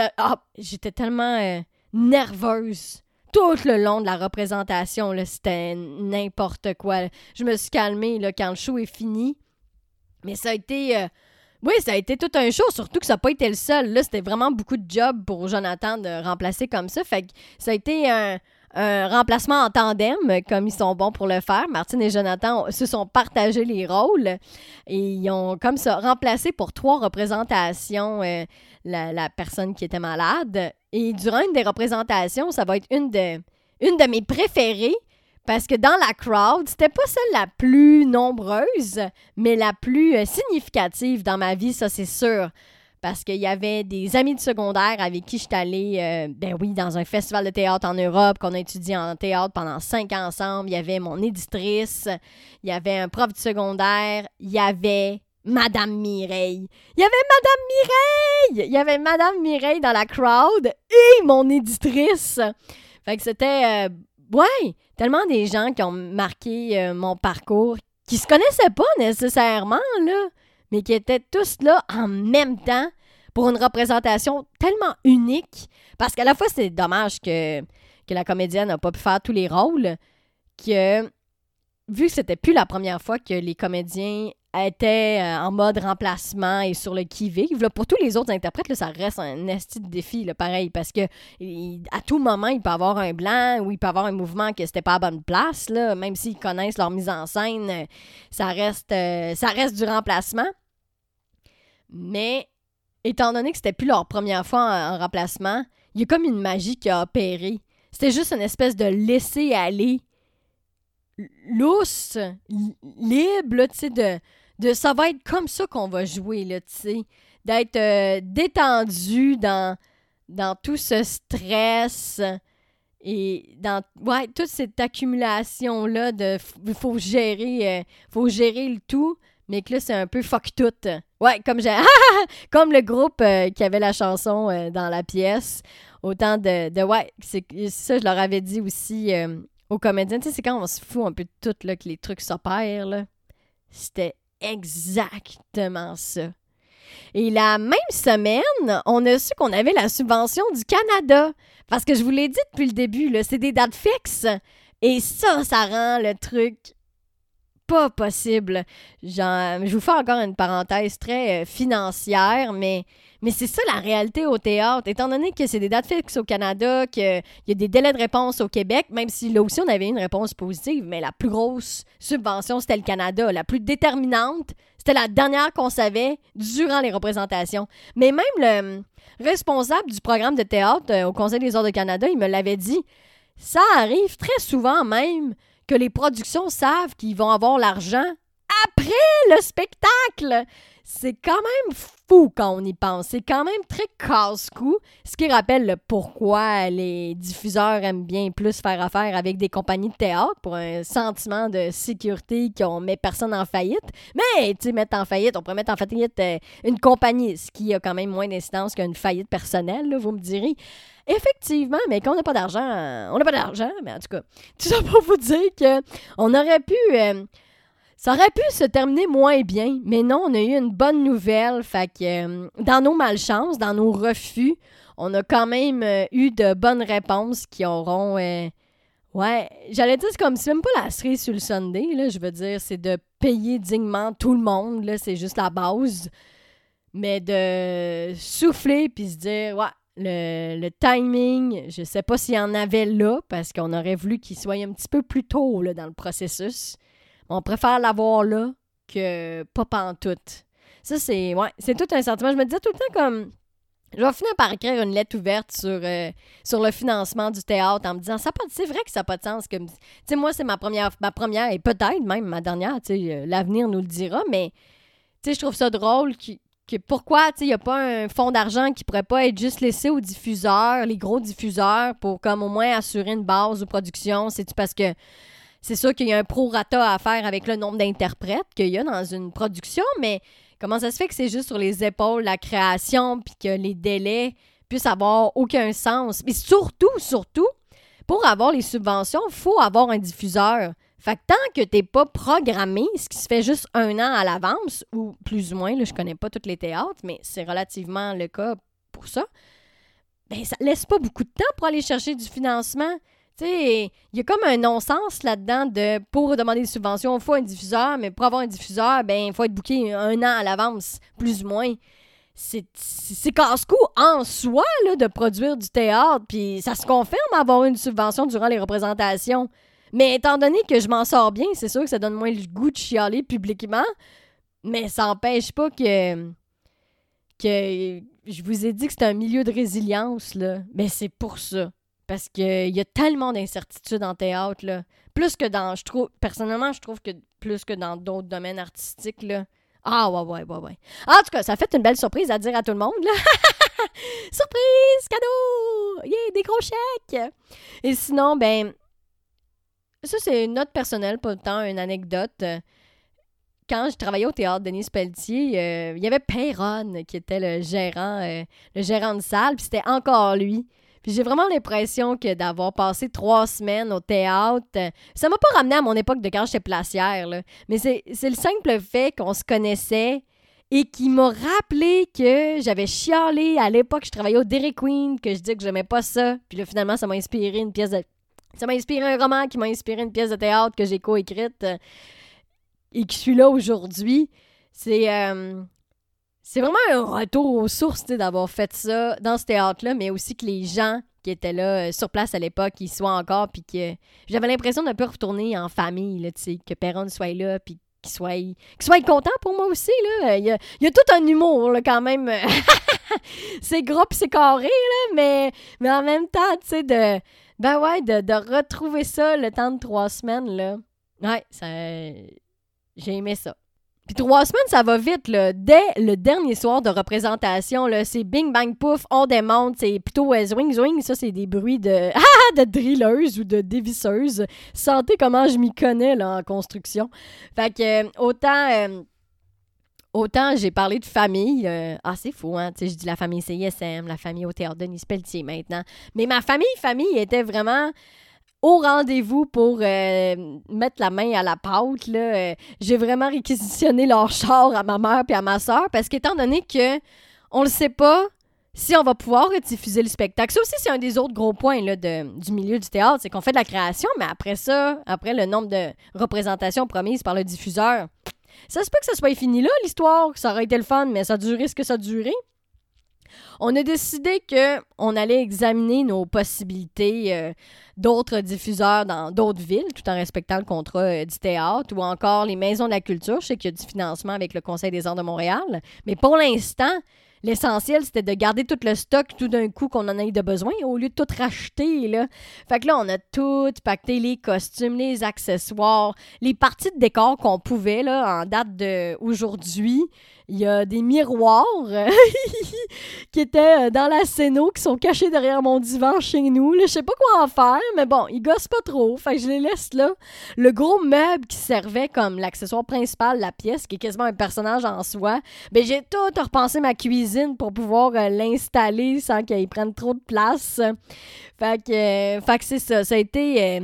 J'étais tellement nerveuse. Tout le long de la représentation, là, c'était n'importe quoi. Je me suis calmée là, quand le show est fini. Mais ça a été... oui, ça a été tout un show, surtout que ça n'a pas été le seul. Là, c'était vraiment beaucoup de job pour Jonathan de remplacer comme ça. Fait que ça a été un remplacement en tandem, comme ils sont bons pour le faire. Martine et Jonathan se sont partagés les rôles et ils ont comme ça remplacé pour 3 représentations la personne qui était malade. Et durant une des représentations, ça va être une de mes préférées parce que dans la crowd, c'était pas celle la plus nombreuse, mais la plus significative dans ma vie, ça c'est sûr. Parce qu'il y avait des amis de secondaire avec qui je suis allée, dans un festival de théâtre en Europe, qu'on a étudié en théâtre pendant 5 ans ensemble. Il y avait mon éditrice, il y avait un prof de secondaire, il y avait Madame Mireille. Il y avait Madame Mireille dans la crowd et mon éditrice. Fait que c'était, tellement des gens qui ont marqué mon parcours, qui se connaissaient pas nécessairement, là, mais qui étaient tous là en même temps pour une représentation tellement unique. Parce qu'à la fois, c'est dommage que la comédienne n'a pas pu faire tous les rôles, que vu que c'était plus la première fois que les comédiens étaient en mode remplacement et sur le qui-vive, là, pour tous les autres interprètes, là, ça reste un esti de défi, là, pareil, parce que à tout moment, il peut y avoir un blanc ou il peut y avoir un mouvement que c'était pas à bonne place, là, même s'ils connaissent leur mise en scène, ça reste du remplacement. Mais, étant donné que c'était plus leur première fois en remplacement, il y a comme une magie qui a opéré. C'était juste une espèce de laisser-aller lousse, libre, là, tu sais, de ça va être comme ça qu'on va jouer, là, tu sais, d'être détendu dans tout ce stress Et dans toute cette accumulation-là de faut gérer le tout, mais que là, c'est un peu fuck tout. Ouais, comme le groupe qui avait la chanson dans la pièce. Autant c'est ça, je leur avais dit aussi aux comédiens. Tu sais, c'est quand on se fout un peu de tout, là, que les trucs s'opèrent, là. C'était exactement ça. Et la même semaine, on a su qu'on avait la subvention du Canada. Parce que je vous l'ai dit depuis le début, là, c'est des dates fixes. Et ça rend le truc pas possible. Genre, je vous fais encore une parenthèse très financière, mais c'est ça la réalité au théâtre. Étant donné que c'est des dates fixes au Canada, qu'il y a des délais de réponse au Québec, même si là aussi on avait une réponse positive, mais la plus grosse subvention, c'était le Canada. La plus déterminante, c'était la dernière qu'on savait durant les représentations. Mais même le responsable du programme de théâtre au Conseil des arts du Canada, il me l'avait dit. Ça arrive très souvent même que les productions savent qu'ils vont avoir l'argent après le spectacle. C'est quand même fou quand on y pense. C'est quand même très casse-cou. Ce qui rappelle le pourquoi les diffuseurs aiment bien plus faire affaire avec des compagnies de théâtre pour un sentiment de sécurité qu'on met personne en faillite. Mais, tu sais, on pourrait mettre en faillite une compagnie, ce qui a quand même moins d'incidence qu'une faillite personnelle, là, vous me direz. Effectivement, mais quand on n'a pas d'argent, on n'a pas d'argent, mais en tout cas, tout ça pour vous dire qu'on aurait pu... ça aurait pu se terminer moins bien, mais non, on a eu une bonne nouvelle. Fait que dans nos malchances, dans nos refus, on a quand même eu de bonnes réponses qui auront... j'allais dire, c'est comme si même pas la cerise sur le sundae, là, je veux dire, c'est de payer dignement tout le monde, là, c'est juste la base. Mais de souffler puis se dire, le timing, je sais pas s'il y en avait là, parce qu'on aurait voulu qu'il soit un petit peu plus tôt là, dans le processus. On préfère l'avoir là que pas pantoute. Ça, c'est tout un sentiment. Je me disais tout le temps comme... Je vais finir par écrire une lettre ouverte sur le financement du théâtre en me disant, c'est vrai que ça n'a pas de sens. Tu sais, moi, c'est ma première et peut-être même ma dernière, tu sais, l'avenir nous le dira, mais tu sais, je trouve ça drôle que pourquoi, tu sais, il n'y a pas un fonds d'argent qui pourrait pas être juste laissé aux diffuseurs, les gros diffuseurs, pour comme au moins assurer une base de production. C'est-tu parce que c'est sûr qu'il y a un prorata à faire avec le nombre d'interprètes qu'il y a dans une production, mais comment ça se fait que c'est juste sur les épaules la création puis que les délais puissent avoir aucun sens? Mais surtout, pour avoir les subventions, il faut avoir un diffuseur. Fait que tant que t'es pas programmé, ce qui se fait juste 1 an à l'avance, ou plus ou moins, là, je connais pas tous les théâtres, mais c'est relativement le cas pour ça, ben ça laisse pas beaucoup de temps pour aller chercher du financement. Tu sais, il y a comme un non-sens là-dedans de pour demander des subventions, il faut un diffuseur, mais pour avoir un diffuseur, ben il faut être booké 1 an à l'avance, plus ou moins. C'est casse-cou en soi là, de produire du théâtre, puis ça se confirme avoir une subvention durant les représentations. Mais étant donné que je m'en sors bien, c'est sûr que ça donne moins le goût de chialer publiquement, mais ça n'empêche pas que je vous ai dit que c'est un milieu de résilience, là. Mais c'est pour ça. Parce qu'il y a tellement d'incertitudes en théâtre, là. Personnellement, je trouve que plus que dans d'autres domaines artistiques, là. Ah, ouais. En tout cas, ça fait une belle surprise à dire à tout le monde, là. Surprise! Cadeau! Yeah, des gros chèques! Et sinon, ben... Ça, c'est une note personnelle, pas tant une anecdote. Quand je travaillais au théâtre Denise Pelletier, il y avait Perron qui était le gérant de salle, puis c'était encore lui. Puis j'ai vraiment l'impression que d'avoir passé 3 semaines au théâtre, ça m'a pas ramené à mon époque de quand j'étais placière, là. Mais c'est le simple fait qu'on se connaissait et qui m'a rappelé que j'avais chialé à l'époque, je travaillais au Dairy Queen, que je disais que j'aimais pas ça. Puis là, finalement, ça m'a inspiré ça m'a inspiré un roman qui m'a inspiré une pièce de théâtre que j'ai coécrite et qui suis là aujourd'hui. C'est vraiment un retour aux sources d'avoir fait ça dans ce théâtre-là, mais aussi que les gens qui étaient là sur place à l'époque, ils soient encore, puis que j'avais l'impression de ne pas retourner en famille, là, que Perron soit là, puis qu'il soit content pour moi aussi. Là. Il y a tout un humour là, quand même. C'est gros puis c'est carré, là, mais en même temps, tu sais, de retrouver ça le temps de 3 semaines, là. Ouais, j'ai aimé ça. Puis 3 semaines, ça va vite, là. Dès le dernier soir de représentation, là, c'est bing, bang, pouf, on démonte, c'est plutôt zwing, zwing. Ça, c'est des bruits de de drilleuse ou de dévisseuse. Sentez comment je m'y connais, là, en construction. Fait que, autant j'ai parlé de famille, c'est fou, hein, tu sais, je dis la famille CISM, la famille au Théâtre Denis Pelletier maintenant, mais ma famille était vraiment au rendez-vous pour mettre la main à la pâte, là. J'ai vraiment réquisitionné leur char à ma mère et à ma soeur, parce qu'étant donné que on le sait pas si on va pouvoir diffuser le spectacle. Ça aussi, c'est un des autres gros points là, du milieu du théâtre, c'est qu'on fait de la création, mais après le nombre de représentations promises par le diffuseur, ça se peut que ça soit fini là, l'histoire. Ça aurait été le fun, mais ça a duré ce que ça a duré. On a décidé qu'on allait examiner nos possibilités d'autres diffuseurs dans d'autres villes, tout en respectant le contrat du théâtre, ou encore les maisons de la culture. Je sais qu'il y a du financement avec le Conseil des arts de Montréal, mais pour l'instant, l'essentiel, c'était de garder tout le stock tout d'un coup qu'on en a eu de besoin, au lieu de tout racheter, là. Fait que là, on a tout pacté, les costumes, les accessoires, les parties de décor qu'on pouvait, là, en date d'aujourd'hui. Il y a des miroirs qui étaient dans la scéno, qui sont cachés derrière mon divan chez nous. Là, je sais pas quoi en faire, mais bon, ils gossent pas trop. Fait que je les laisse là. Le gros meuble qui servait comme l'accessoire principal de la pièce, qui est quasiment un personnage en soi, ben j'ai tout repensé ma cuisine pour pouvoir l'installer sans qu'il prenne trop de place. Fait que c'est ça. Ça a été...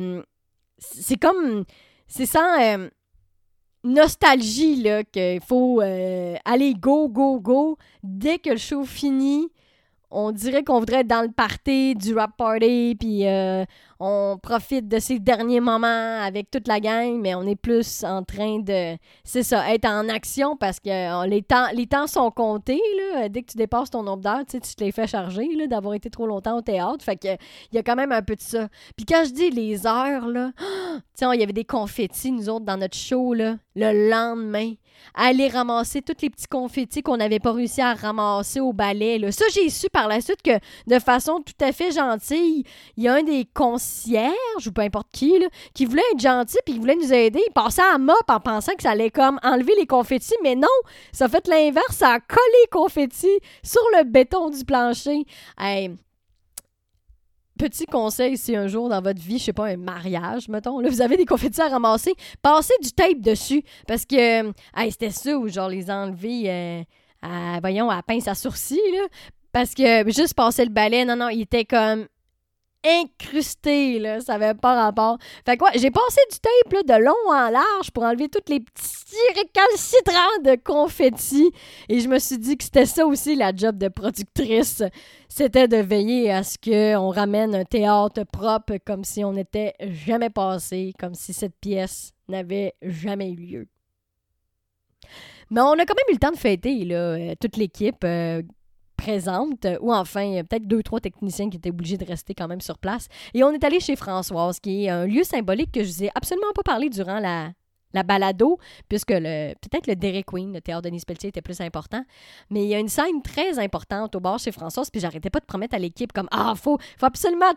c'est sans... nostalgie, là, qu'il faut aller go, go, go. Dès que le show finit, on dirait qu'on voudrait être dans le party du rap party, puis on profite de ces derniers moments avec toute la gang, mais on est plus en train de, c'est ça, être en action, parce que les temps sont comptés, là. Dès que tu dépasses ton nombre d'heures, tu te les fais charger, là, d'avoir été trop longtemps au théâtre. Fait que il y a quand même un peu de ça. Puis quand je dis les heures, là, tu sais, il y avait des confettis, nous autres, dans notre show, là, le lendemain. Aller ramasser tous les petits confettis qu'on n'avait pas réussi à ramasser au balai, là. Ça, j'ai su par la suite que, de façon tout à fait gentille, il y a un des concierges, ou peu importe qui, là, qui voulait être gentil puis qui voulait nous aider. Il passait à mop en pensant que ça allait comme enlever les confettis, mais non! Ça a fait l'inverse, ça a collé les confettis sur le béton du plancher. Hey, petit conseil, si un jour dans votre vie, je sais pas, un mariage, mettons, là, vous avez des confettis à ramasser, passez du tape dessus. Parce que, c'était ça, ou genre les enlever à la pince à sourcils, là. Parce que juste passer le balai, non, il était comme incrusté, là, ça avait pas rapport. Fait que j'ai passé du tape là, de long en large pour enlever tous les petits récalcitrants de confettis. Et je me suis dit que c'était ça aussi la job de productrice. C'était de veiller à ce qu'on ramène un théâtre propre, comme si on n'était jamais passé, comme si cette pièce n'avait jamais eu lieu. Mais on a quand même eu le temps de fêter, là, toute l'équipe présente, ou enfin, peut-être 2-3 techniciens qui étaient obligés de rester quand même sur place. Et on est allé chez Françoise, qui est un lieu symbolique que je vous ai absolument pas parlé durant la balado, puisque peut-être le Dairy Queen, le théâtre Denis Pelletier, était plus important. Mais il y a une scène très importante au bar chez Françoise, puis j'arrêtais pas de promettre à l'équipe comme faut absolument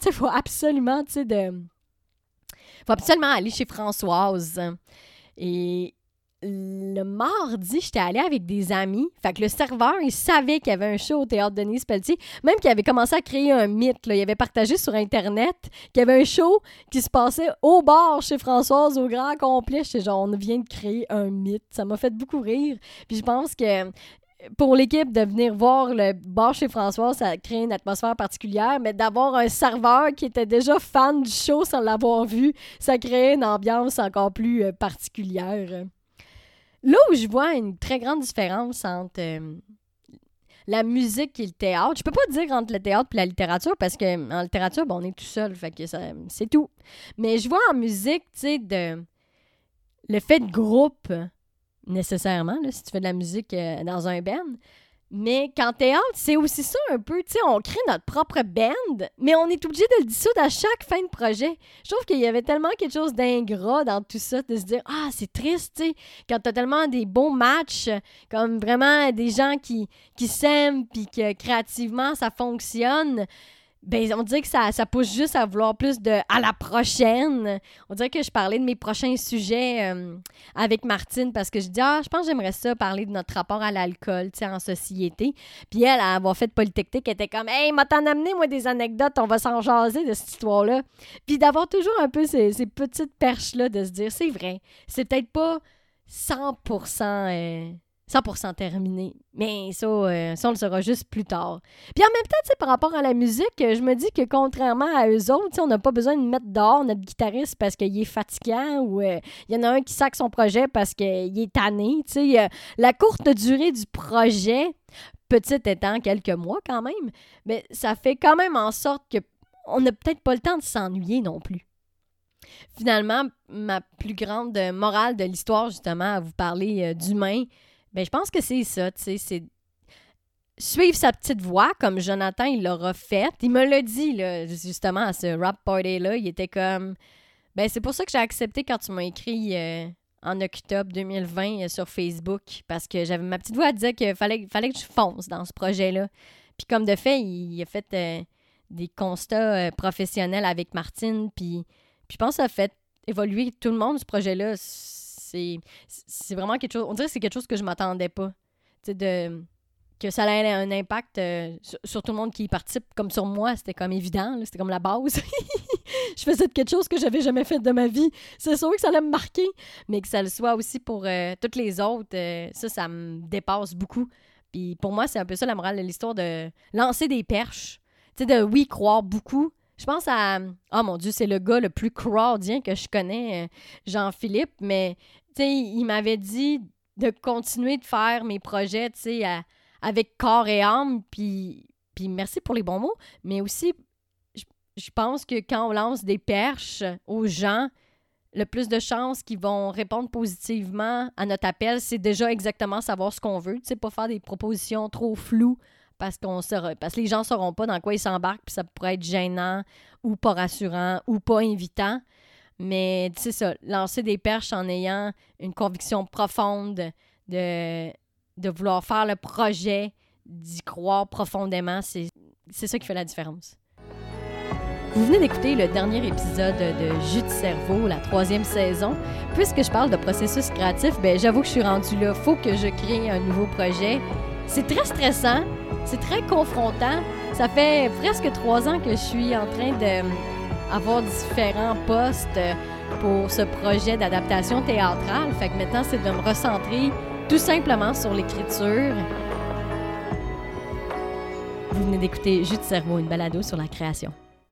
aller chez Françoise. Et le mardi, j'étais allée avec des amis. Fait que le serveur, il savait qu'il y avait un show au théâtre Denis Pelletier. Même qu'il avait commencé à créer un mythe, là. Il avait partagé sur Internet qu'il y avait un show qui se passait au bar chez Françoise au grand complet. J'étais genre, on vient de créer un mythe. Ça m'a fait beaucoup rire. Puis je pense que pour l'équipe de venir voir le bar chez Françoise, ça a créé une atmosphère particulière, mais d'avoir un serveur qui était déjà fan du show sans l'avoir vu, ça créait une ambiance encore plus particulière. Là où je vois une très grande différence entre la musique et le théâtre, je peux pas dire entre le théâtre et la littérature, parce qu'en littérature, on est tout seul, fait que c'est tout. Mais je vois en musique, tu sais, le fait de groupe, nécessairement, là, si tu fais de la musique dans un band. Mais qu'en théâtre, c'est aussi ça un peu. Tu sais, on crée notre propre band, mais on est obligé de le dissoudre à chaque fin de projet. Je trouve qu'il y avait tellement quelque chose d'ingrat dans tout ça, de se dire « Ah, c'est triste, tu sais, quand t'as tellement des beaux matchs, comme vraiment des gens qui s'aiment, puis que créativement, ça fonctionne. » ben on dirait que ça pousse juste à vouloir plus de « à la prochaine ». On dirait que je parlais de mes prochains sujets avec Martine parce que je dis « Ah, je pense que j'aimerais ça parler de notre rapport à l'alcool, tu sais, en société. » Puis elle, avoir fait Polytechnique, elle était comme « Hey, m'a t'en amené, moi, des anecdotes, on va s'en jaser de cette histoire-là. » Puis d'avoir toujours un peu ces petites perches-là de se dire « C'est vrai, c'est peut-être pas 100%... 100% terminé. Mais ça, on le saura juste plus tard. Puis en même temps, tu sais, par rapport à la musique, je me dis que contrairement à eux autres, on n'a pas besoin de mettre dehors notre guitariste parce qu'il est fatigant ou il y en a un qui sac son projet parce qu'il est tanné. Tu sais, la courte durée du projet, petite étant quelques mois quand même, mais ça fait quand même en sorte qu'on n'a peut-être pas le temps de s'ennuyer non plus. Finalement, ma plus grande morale de l'histoire, justement, à vous parler d'humain, ben, je pense que c'est ça, tu sais, c'est suivre sa petite voix, comme Jonathan, il l'aura fait. Il me l'a dit, là, justement, à ce rap party-là, il était comme... Ben, c'est pour ça que j'ai accepté quand tu m'as écrit en octobre 2020 sur Facebook, parce que j'avais ma petite voix à dire qu'il fallait que je fonce dans ce projet-là. Puis comme de fait, il a fait des constats professionnels avec Martine, puis je pense que ça a fait évoluer tout le monde, ce projet-là. C'est vraiment quelque chose... On dirait que c'est quelque chose que je m'attendais pas. Tu sais, que ça ait un impact sur tout le monde qui y participe. Comme sur moi, c'était comme évident. Là, c'était comme la base. Je faisais quelque chose que j'avais jamais fait de ma vie. C'est sûr que ça allait me marquer. Mais que ça le soit aussi pour toutes les autres, ça me dépasse beaucoup. Puis pour moi, c'est un peu ça la morale de l'histoire, de lancer des perches. Tu sais, de oui, croire beaucoup. Je pense à... Oh mon Dieu, c'est le gars le plus crowdien que je connais, Jean-Philippe, mais tu sais, il m'avait dit de continuer de faire mes projets, tu sais, avec corps et âme, puis merci pour les bons mots, mais aussi, je pense que quand on lance des perches aux gens, le plus de chances qu'ils vont répondre positivement à notre appel, c'est déjà exactement savoir ce qu'on veut, tu sais, pas faire des propositions trop floues, parce que les gens ne sauront pas dans quoi ils s'embarquent, puis ça pourrait être gênant, ou pas rassurant, ou pas invitant. Mais c'est ça, lancer des perches en ayant une conviction profonde de vouloir faire le projet, d'y croire profondément, c'est ça qui fait la différence. Vous venez d'écouter le dernier épisode de Jus de cerveau, la 3e saison. Puisque je parle de processus créatif, ben j'avoue que je suis rendue là. Faut que je crée un nouveau projet. C'est très stressant, c'est très confrontant. Ça fait presque 3 ans que je suis en train d'avoir différents postes pour ce projet d'adaptation théâtrale. Fait que maintenant, c'est de me recentrer tout simplement sur l'écriture. Vous venez d'écouter Jus de cerveau, une balado sur la création.